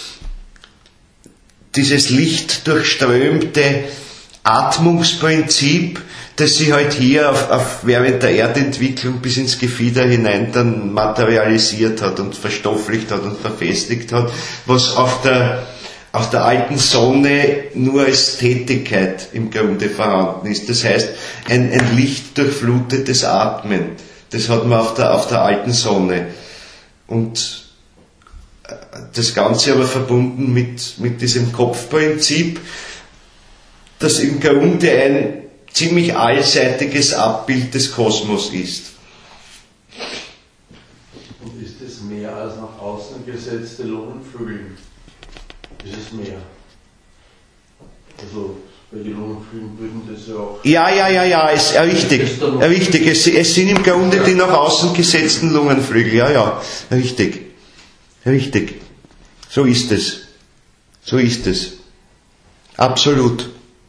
dieses lichtdurchströmte Atmungsprinzip, das sich halt hier auf, auf während der Erdentwicklung bis ins Gefieder hinein dann materialisiert hat und verstofflicht hat und verfestigt hat, was auf der, auf der alten Sonne nur als Tätigkeit im Grunde vorhanden ist. Das heißt, ein, ein lichtdurchflutetes Atmen, das hat man auf der, auf der alten Sonne. Und das Ganze aber verbunden mit, mit diesem Kopfprinzip, das im Grunde ein ziemlich allseitiges Abbild des Kosmos ist. Und ist es mehr als nach außen gesetzte Lungenflügel? Ist es mehr? Also bei den Lungenflügeln würden das ja auch... Ja, ja, ja, ja, ist ja, richtig. Ja, richtig. Es, es sind im Grunde die nach außen gesetzten Lungenflügel. Ja, ja, richtig. Richtig. So ist es. So ist es. Absolut.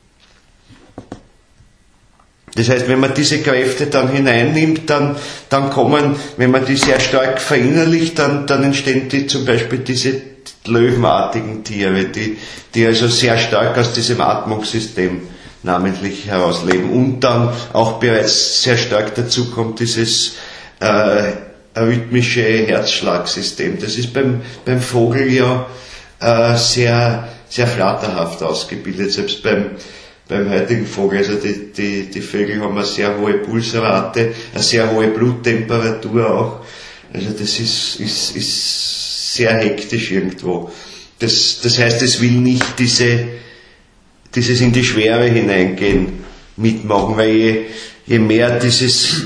Das heißt, wenn man diese Kräfte dann hineinnimmt, dann, dann kommen, wenn man die sehr stark verinnerlicht, dann, dann entstehen die zum Beispiel diese löwenartigen Tiere, die, die also sehr stark aus diesem Atmungssystem namentlich herausleben. Und dann auch bereits sehr stark dazu kommt dieses äh, rhythmische Herzschlagsystem. Das ist beim, beim Vogel ja äh, sehr, sehr flatterhaft ausgebildet, selbst beim beim heutigen Vogel. Also die, die, die Vögel haben eine sehr hohe Pulsrate, eine sehr hohe Bluttemperatur auch. Also das ist, ist, ist sehr hektisch irgendwo. Das, das heißt, es will nicht diese, dieses in die Schwere hineingehen mitmachen, weil je, je mehr dieses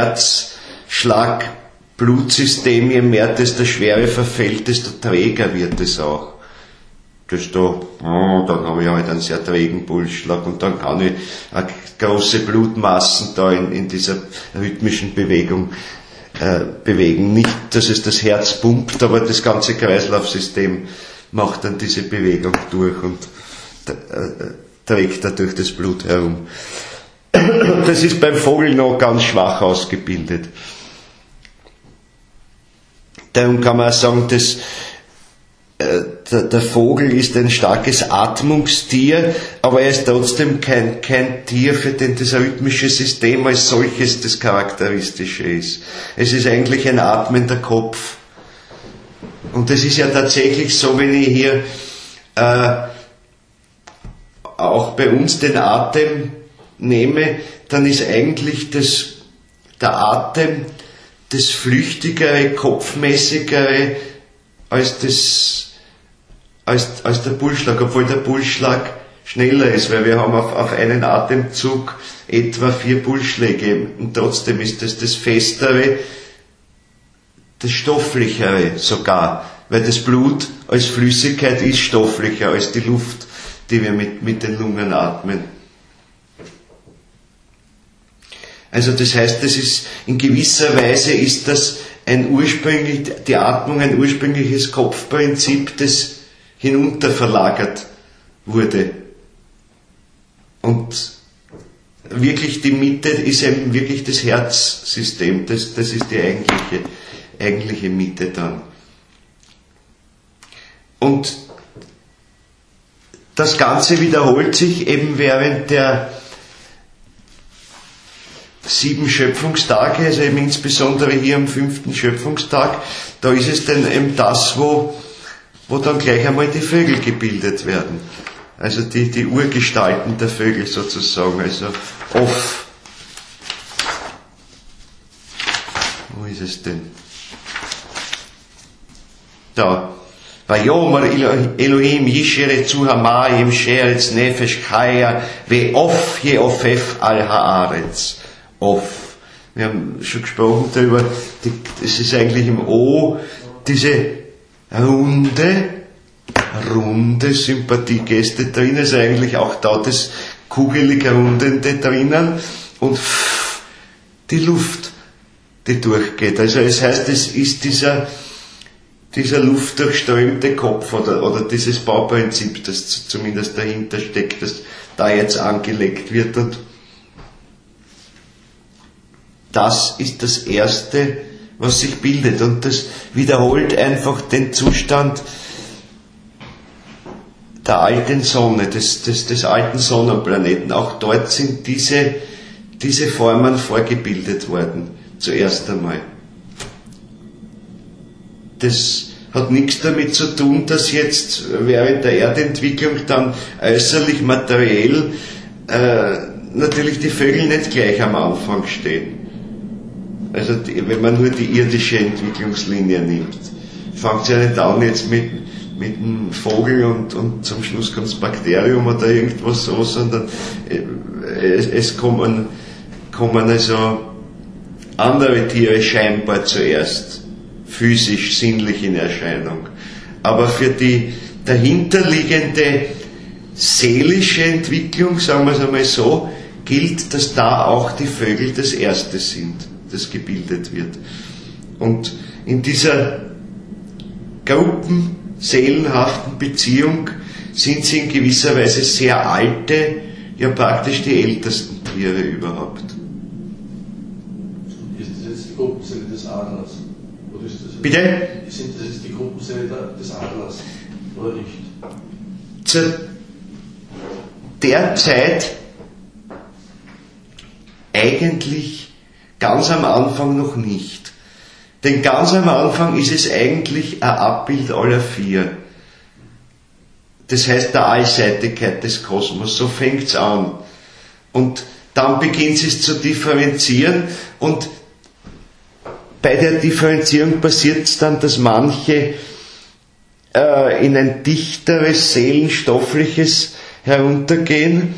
Herzschlag-Blutsystem, je mehr das der Schwere verfällt, desto träger wird es auch. Desto, oh, dann habe ich halt einen sehr trägen Pulsschlag und dann kann ich eine große Blutmassen da in, in dieser rhythmischen Bewegung äh, bewegen. Nicht, dass es das Herz pumpt, aber das ganze Kreislaufsystem macht dann diese Bewegung durch und äh, trägt dadurch das Blut herum. Das ist beim Vogel noch ganz schwach ausgebildet. Darum kann man auch sagen, dass Der, der Vogel ist ein starkes Atmungstier, aber er ist trotzdem kein, kein Tier, für den das rhythmische System als solches das Charakteristische ist. Es ist eigentlich ein atmender Kopf. Und das ist ja tatsächlich so, wenn ich hier äh, auch bei uns den Atem nehme, dann ist eigentlich das, der Atem das flüchtigere, kopfmäßigere als das Als, als der Pulsschlag, obwohl der Pulsschlag schneller ist, weil wir haben auf, auf einen Atemzug etwa vier Pulsschläge und trotzdem ist das das festere, das stofflichere sogar, weil das Blut als Flüssigkeit ist stofflicher als die Luft, die wir mit, mit den Lungen atmen. Also das heißt, das ist, in gewisser Weise ist das ein ursprünglich, die Atmung ein ursprüngliches Kopfprinzip, das hinunter verlagert wurde. Und wirklich die Mitte ist eben wirklich das Herzsystem, das, das ist die eigentliche, eigentliche Mitte dann. Und das Ganze wiederholt sich eben während der sieben Schöpfungstage, also eben insbesondere hier am fünften Schöpfungstag, da ist es dann eben das, wo wo dann gleich einmal die Vögel gebildet werden. Also die, die Urgestalten der Vögel sozusagen, also Off, ist es denn? Da. Vayomer Elohim Yishere zu Hamayim Sheretz Nefesh Chaya Ve'of Yeofef al Haaretz. Off. Wir haben schon gesprochen darüber, es ist eigentlich im O diese runde, runde Sympathiegeste drin, ist eigentlich auch da das kugelig Rundende drinnen und die Luft, die durchgeht. Also es heißt, es ist dieser dieser luftdurchströmte Kopf oder, oder dieses Bauprinzip, das zumindest dahinter steckt, das da jetzt angelegt wird. Und das ist das Erste, was sich bildet. Und das wiederholt einfach den Zustand der alten Sonne, des, des, des alten Sonnenplaneten. Auch dort sind diese, diese Formen vorgebildet worden, zuerst einmal. Das hat nichts damit zu tun, dass jetzt während der Erdentwicklung dann äußerlich materiell äh, natürlich die Vögel nicht gleich am Anfang stehen. Also die, wenn man nur die irdische Entwicklungslinie nimmt, fängt es ja nicht an jetzt mit, mit einem Vogel und, und zum Schluss kommt das Bakterium oder irgendwas so, sondern äh, es, es kommen, kommen also andere Tiere scheinbar zuerst. Physisch, sinnlich in Erscheinung. Aber für die dahinterliegende seelische Entwicklung, sagen wir es einmal so, gilt, dass da auch die Vögel das Erste sind, das gebildet wird. Und in dieser gruppenseelenhaften Beziehung sind sie in gewisser Weise sehr alte, ja praktisch die ältesten Tiere überhaupt. Ist das jetzt die Gruppenseele des Adlers? Bitte? Sind das jetzt die Gruppenseele des Adlers oder nicht? Zu der Zeit eigentlich ganz am Anfang noch nicht. Denn ganz am Anfang ist es eigentlich ein Abbild aller vier. Das heißt der Allseitigkeit des Kosmos, so fängt es an. Und dann beginnt es zu differenzieren und bei der Differenzierung passiert es dann, dass manche äh, in ein dichteres, seelenstoffliches heruntergehen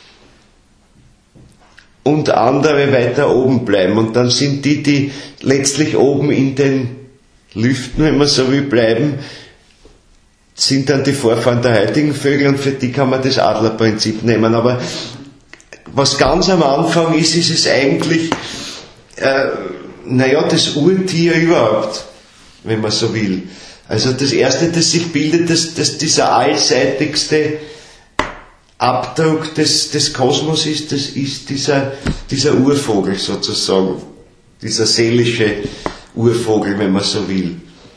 und andere weiter oben bleiben. Und dann sind die, die letztlich oben in den Lüften, wenn man so will, bleiben, sind dann die Vorfahren der heutigen Vögel und für die kann man das Adlerprinzip nehmen. Aber was ganz am Anfang ist, ist es eigentlich äh, naja, das Urtier überhaupt, wenn man so will. Also das Erste, das sich bildet, das, das dieser allseitigste Abdruck des, des Kosmos ist, das ist dieser, dieser Urvogel sozusagen, dieser seelische Urvogel, wenn man so will.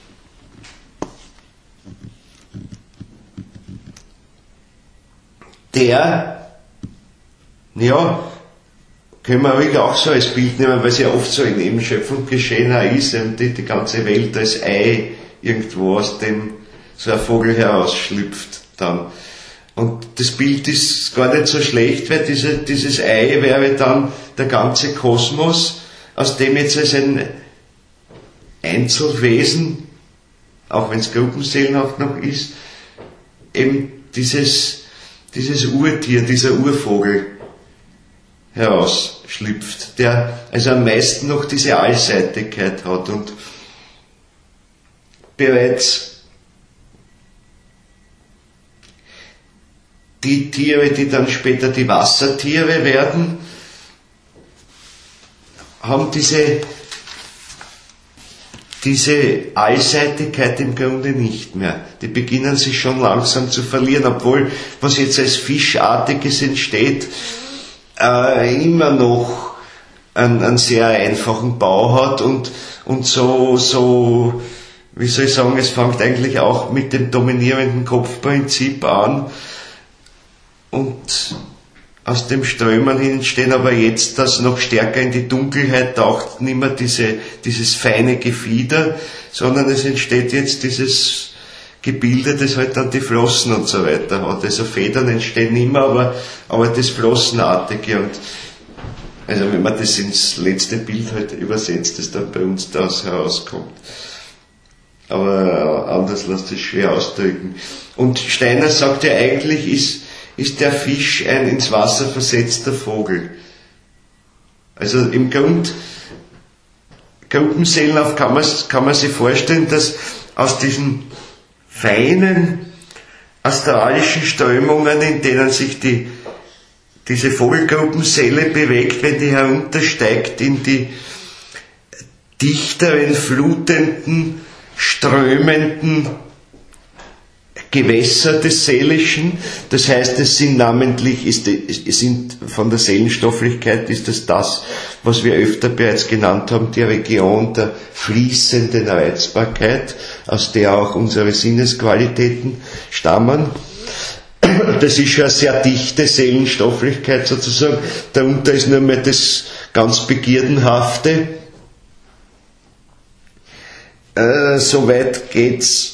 Der, ja, können wir wirklich auch so als Bild nehmen, weil es ja oft so in eben Schöpfung geschehen ist, die, die ganze Welt als Ei irgendwo aus dem so ein Vogel herausschlüpft dann. Und das Bild ist gar nicht so schlecht, weil diese, dieses Ei wäre dann der ganze Kosmos, aus dem jetzt als ein Einzelwesen, auch wenn es gruppenseelenhaft noch ist, eben dieses, dieses Urtier, dieser Urvogel herausschlüpft, der also am meisten noch diese Allseitigkeit hat und bereits die Tiere, die dann später die Wassertiere werden, haben diese, diese Allseitigkeit im Grunde nicht mehr. Die beginnen sich schon langsam zu verlieren, obwohl was jetzt als Fischartiges entsteht, äh, immer noch einen, einen sehr einfachen Bau hat und, und so, so, wie soll ich sagen, es fängt eigentlich auch mit dem dominierenden Kopfprinzip an und aus dem Strömen hin entstehen aber jetzt, dass noch stärker in die Dunkelheit taucht, nicht mehr diese, dieses feine Gefieder, sondern es entsteht jetzt dieses Gebilde, das halt dann die Flossen und so weiter hat. Also Federn entstehen nicht mehr, aber, aber das Flossenartige. Und Also wenn man das ins letzte Bild halt übersetzt, das dann bei uns daraus herauskommt. Aber anders lässt sich schwer ausdrücken. Und Steiner sagt ja, eigentlich ist, ist der Fisch ein ins Wasser versetzter Vogel. Also im Grund, Gruppenseelenlauf kann man, kann man sich vorstellen, dass aus diesen feinen astralischen Strömungen, in denen sich die, diese Vogelgruppenseele bewegt, wenn die heruntersteigt in die dichteren, flutenden, strömenden Gewässer des Seelischen. Das heißt, es sind namentlich, ist, es sind von der Seelenstofflichkeit ist es das, was wir öfter bereits genannt haben, die Region der fließenden Reizbarkeit, aus der auch unsere Sinnesqualitäten stammen. Das ist schon eine sehr dichte Seelenstofflichkeit sozusagen. Darunter ist nur mehr das ganz Begierdenhafte. Äh, Soweit geht's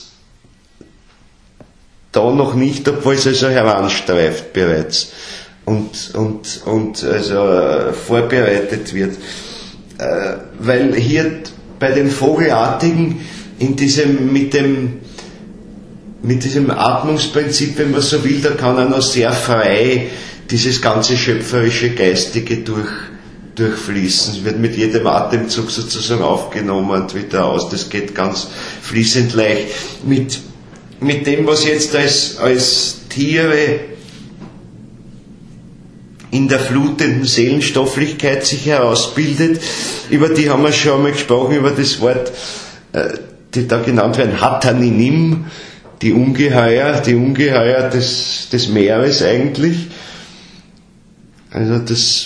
da noch nicht, obwohl es also heranstreift bereits und, und, und also äh, vorbereitet wird. Äh, weil hier bei den Vogelartigen in diesem, mit dem, mit diesem Atmungsprinzip, wenn man so will, da kann er noch sehr frei dieses ganze schöpferische Geistige durch, durchfließen. Es wird mit jedem Atemzug sozusagen aufgenommen und wieder aus. Das geht ganz fließend leicht. Mit Mit dem, was jetzt als, als Tiere in der flutenden Seelenstofflichkeit sich herausbildet, über die haben wir schon einmal gesprochen, über das Wort, äh, die da genannt werden, Hataninim, die Ungeheuer, die Ungeheuer des, des Meeres eigentlich. Also das,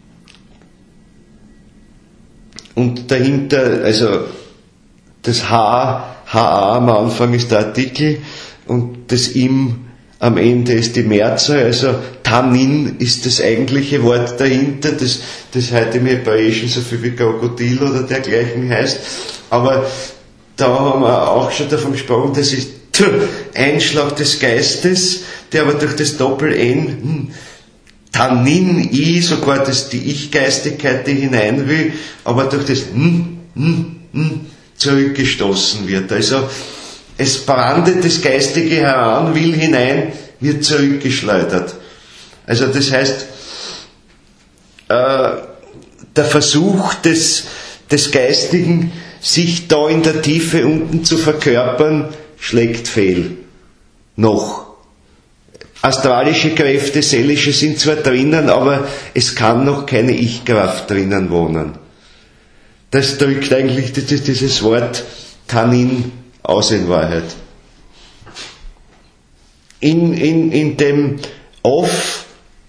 und dahinter, also das H, H A am Anfang ist der Artikel und das Im am Ende ist die Mehrzahl, also Tanin ist das eigentliche Wort dahinter, das, das heute im Hebräischen so viel wie Krokodil oder dergleichen heißt, aber da haben wir auch schon davon gesprochen, das ist Einschlag des Geistes, der aber durch das Doppel-N, Tanin, I, sogar das, die Ich-Geistigkeit, die hinein will, aber durch das N, N, N, zurückgestoßen wird. Also es brandet das Geistige heran, will hinein, wird zurückgeschleudert. Also das heißt, äh, der Versuch des, des Geistigen, sich da in der Tiefe unten zu verkörpern, schlägt fehl. Noch. Astralische Kräfte, seelische sind zwar drinnen, aber es kann noch keine Ich-Kraft drinnen wohnen. Das drückt eigentlich dieses Wort Tanin aus in Wahrheit. In, in, in dem Off,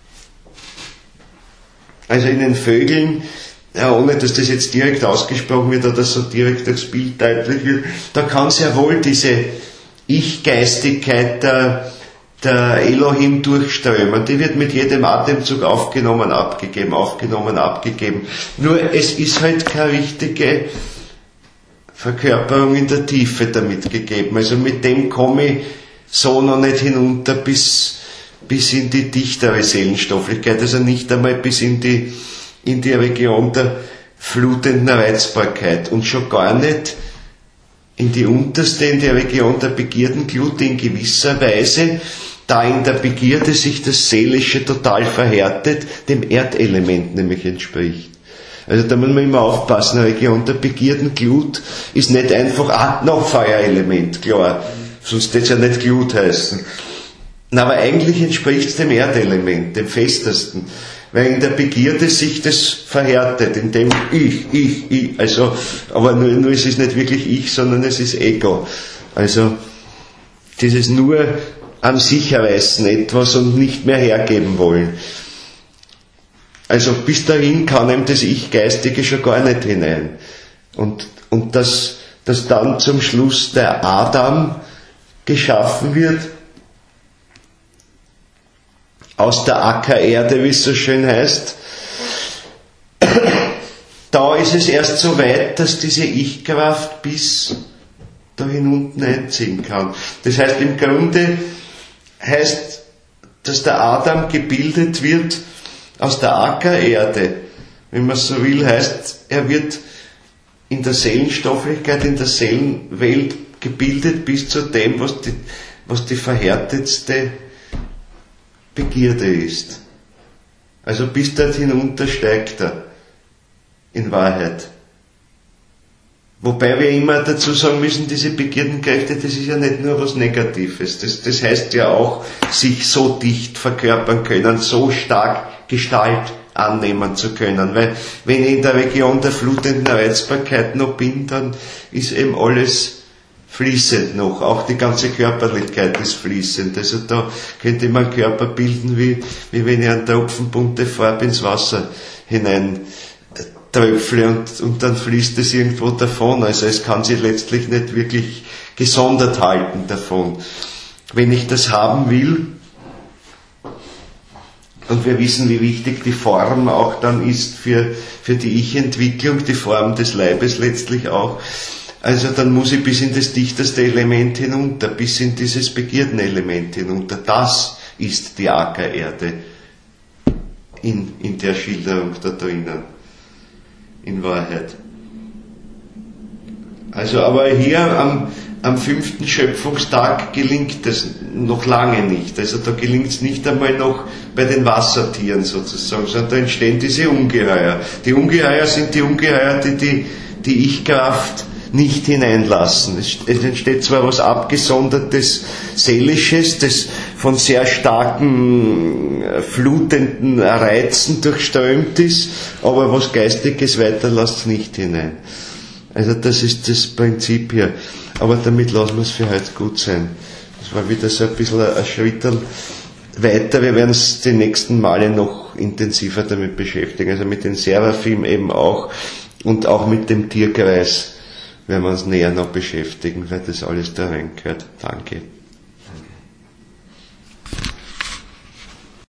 also in den Vögeln, ja, ohne dass das jetzt direkt ausgesprochen wird oder so direkt durchs Bild deutlich wird, da kann sehr wohl diese Ich-Geistigkeit der, der Elohim durchströmen. Die wird mit jedem Atemzug aufgenommen, abgegeben, aufgenommen, abgegeben. Nur es ist halt keine richtige Verkörperung in der Tiefe damit gegeben. Also mit dem komme ich so noch nicht hinunter bis, bis in die dichtere Seelenstofflichkeit, also nicht einmal bis in die, in die Region der flutenden Reizbarkeit und schon gar nicht in die unterste, in die Region der Begierden-Glut, in gewisser Weise, da in der Begierde sich das Seelische total verhärtet, dem Erdelement nämlich entspricht. Also da muss man immer aufpassen, eine Region der Begierden-Glut ist nicht einfach, ah, noch Feuerelement, klar, sonst wird es ja nicht Glut heißen. Na, aber eigentlich entspricht es dem Erdelement, dem festesten, weil in der Begierde sich das verhärtet, in dem ich, ich, ich, also, aber nur, nur es ist nicht wirklich ich, sondern es ist Ego. Also, dieses nur an sich erreißen etwas und nicht mehr hergeben wollen. Also bis dahin kann ihm das Ich-Geistige schon gar nicht hinein. Und, und dass, dass dann zum Schluss der Adam geschaffen wird, aus der Ackererde, wie es so schön heißt, da ist es erst so weit, dass diese Ich-Kraft bis da hinunten einziehen kann. Das heißt, im Grunde heißt, dass der Adam gebildet wird aus der Ackererde wenn man so will, heißt, er wird in der Seelenstofflichkeit, in der Seelenwelt gebildet bis zu dem, was die, was die verhärtetste Begierde ist. Also bis dort hinunter steigt er in Wahrheit. Wobei wir immer dazu sagen müssen, diese Begierdenkräfte, das ist ja nicht nur was Negatives. Das, das heißt ja auch, sich so dicht verkörpern können, so stark Gestalt annehmen zu können. Weil wenn ich in der Region der flutenden Reizbarkeit noch bin, dann ist eben alles fließend noch. Auch die ganze Körperlichkeit ist fließend. Also da könnte man einen Körper bilden, wie, wie wenn ich einen Tropfen bunte Farbe ins Wasser hinein tröpfle und, und dann fließt es irgendwo davon. Also es kann sich letztlich nicht wirklich gesondert halten davon. Wenn ich das haben will, und wir wissen, wie wichtig die Form auch dann ist für, für die Ich-Entwicklung, die Form des Leibes letztlich auch, also dann muss ich bis in das dichteste Element hinunter, bis in dieses Begierdenelement hinunter. Das ist die Ackererde in, in der Schilderung da drinnen. In Wahrheit. Also aber hier am, am fünften Schöpfungstag gelingt es noch lange nicht. Also da gelingt es nicht einmal noch bei den Wassertieren sozusagen, sondern da entstehen diese Ungeheuer. Die Ungeheuer sind die Ungeheuer, die die, die Ich-Kraft nicht hineinlassen. Es, es entsteht zwar was Abgesondertes, Seelisches, das von sehr starken, flutenden Reizen durchströmt ist, aber was Geistiges weiter lasst es nicht hinein. Also das ist das Prinzip hier. Aber damit lassen wir es für heute gut sein. Das war wieder so ein bisschen ein Schritt weiter. Wir werden uns die nächsten Male noch intensiver damit beschäftigen. Also mit den Seraphim eben auch und auch mit dem Tierkreis werden wir uns näher noch beschäftigen, weil das alles da reingehört. Danke.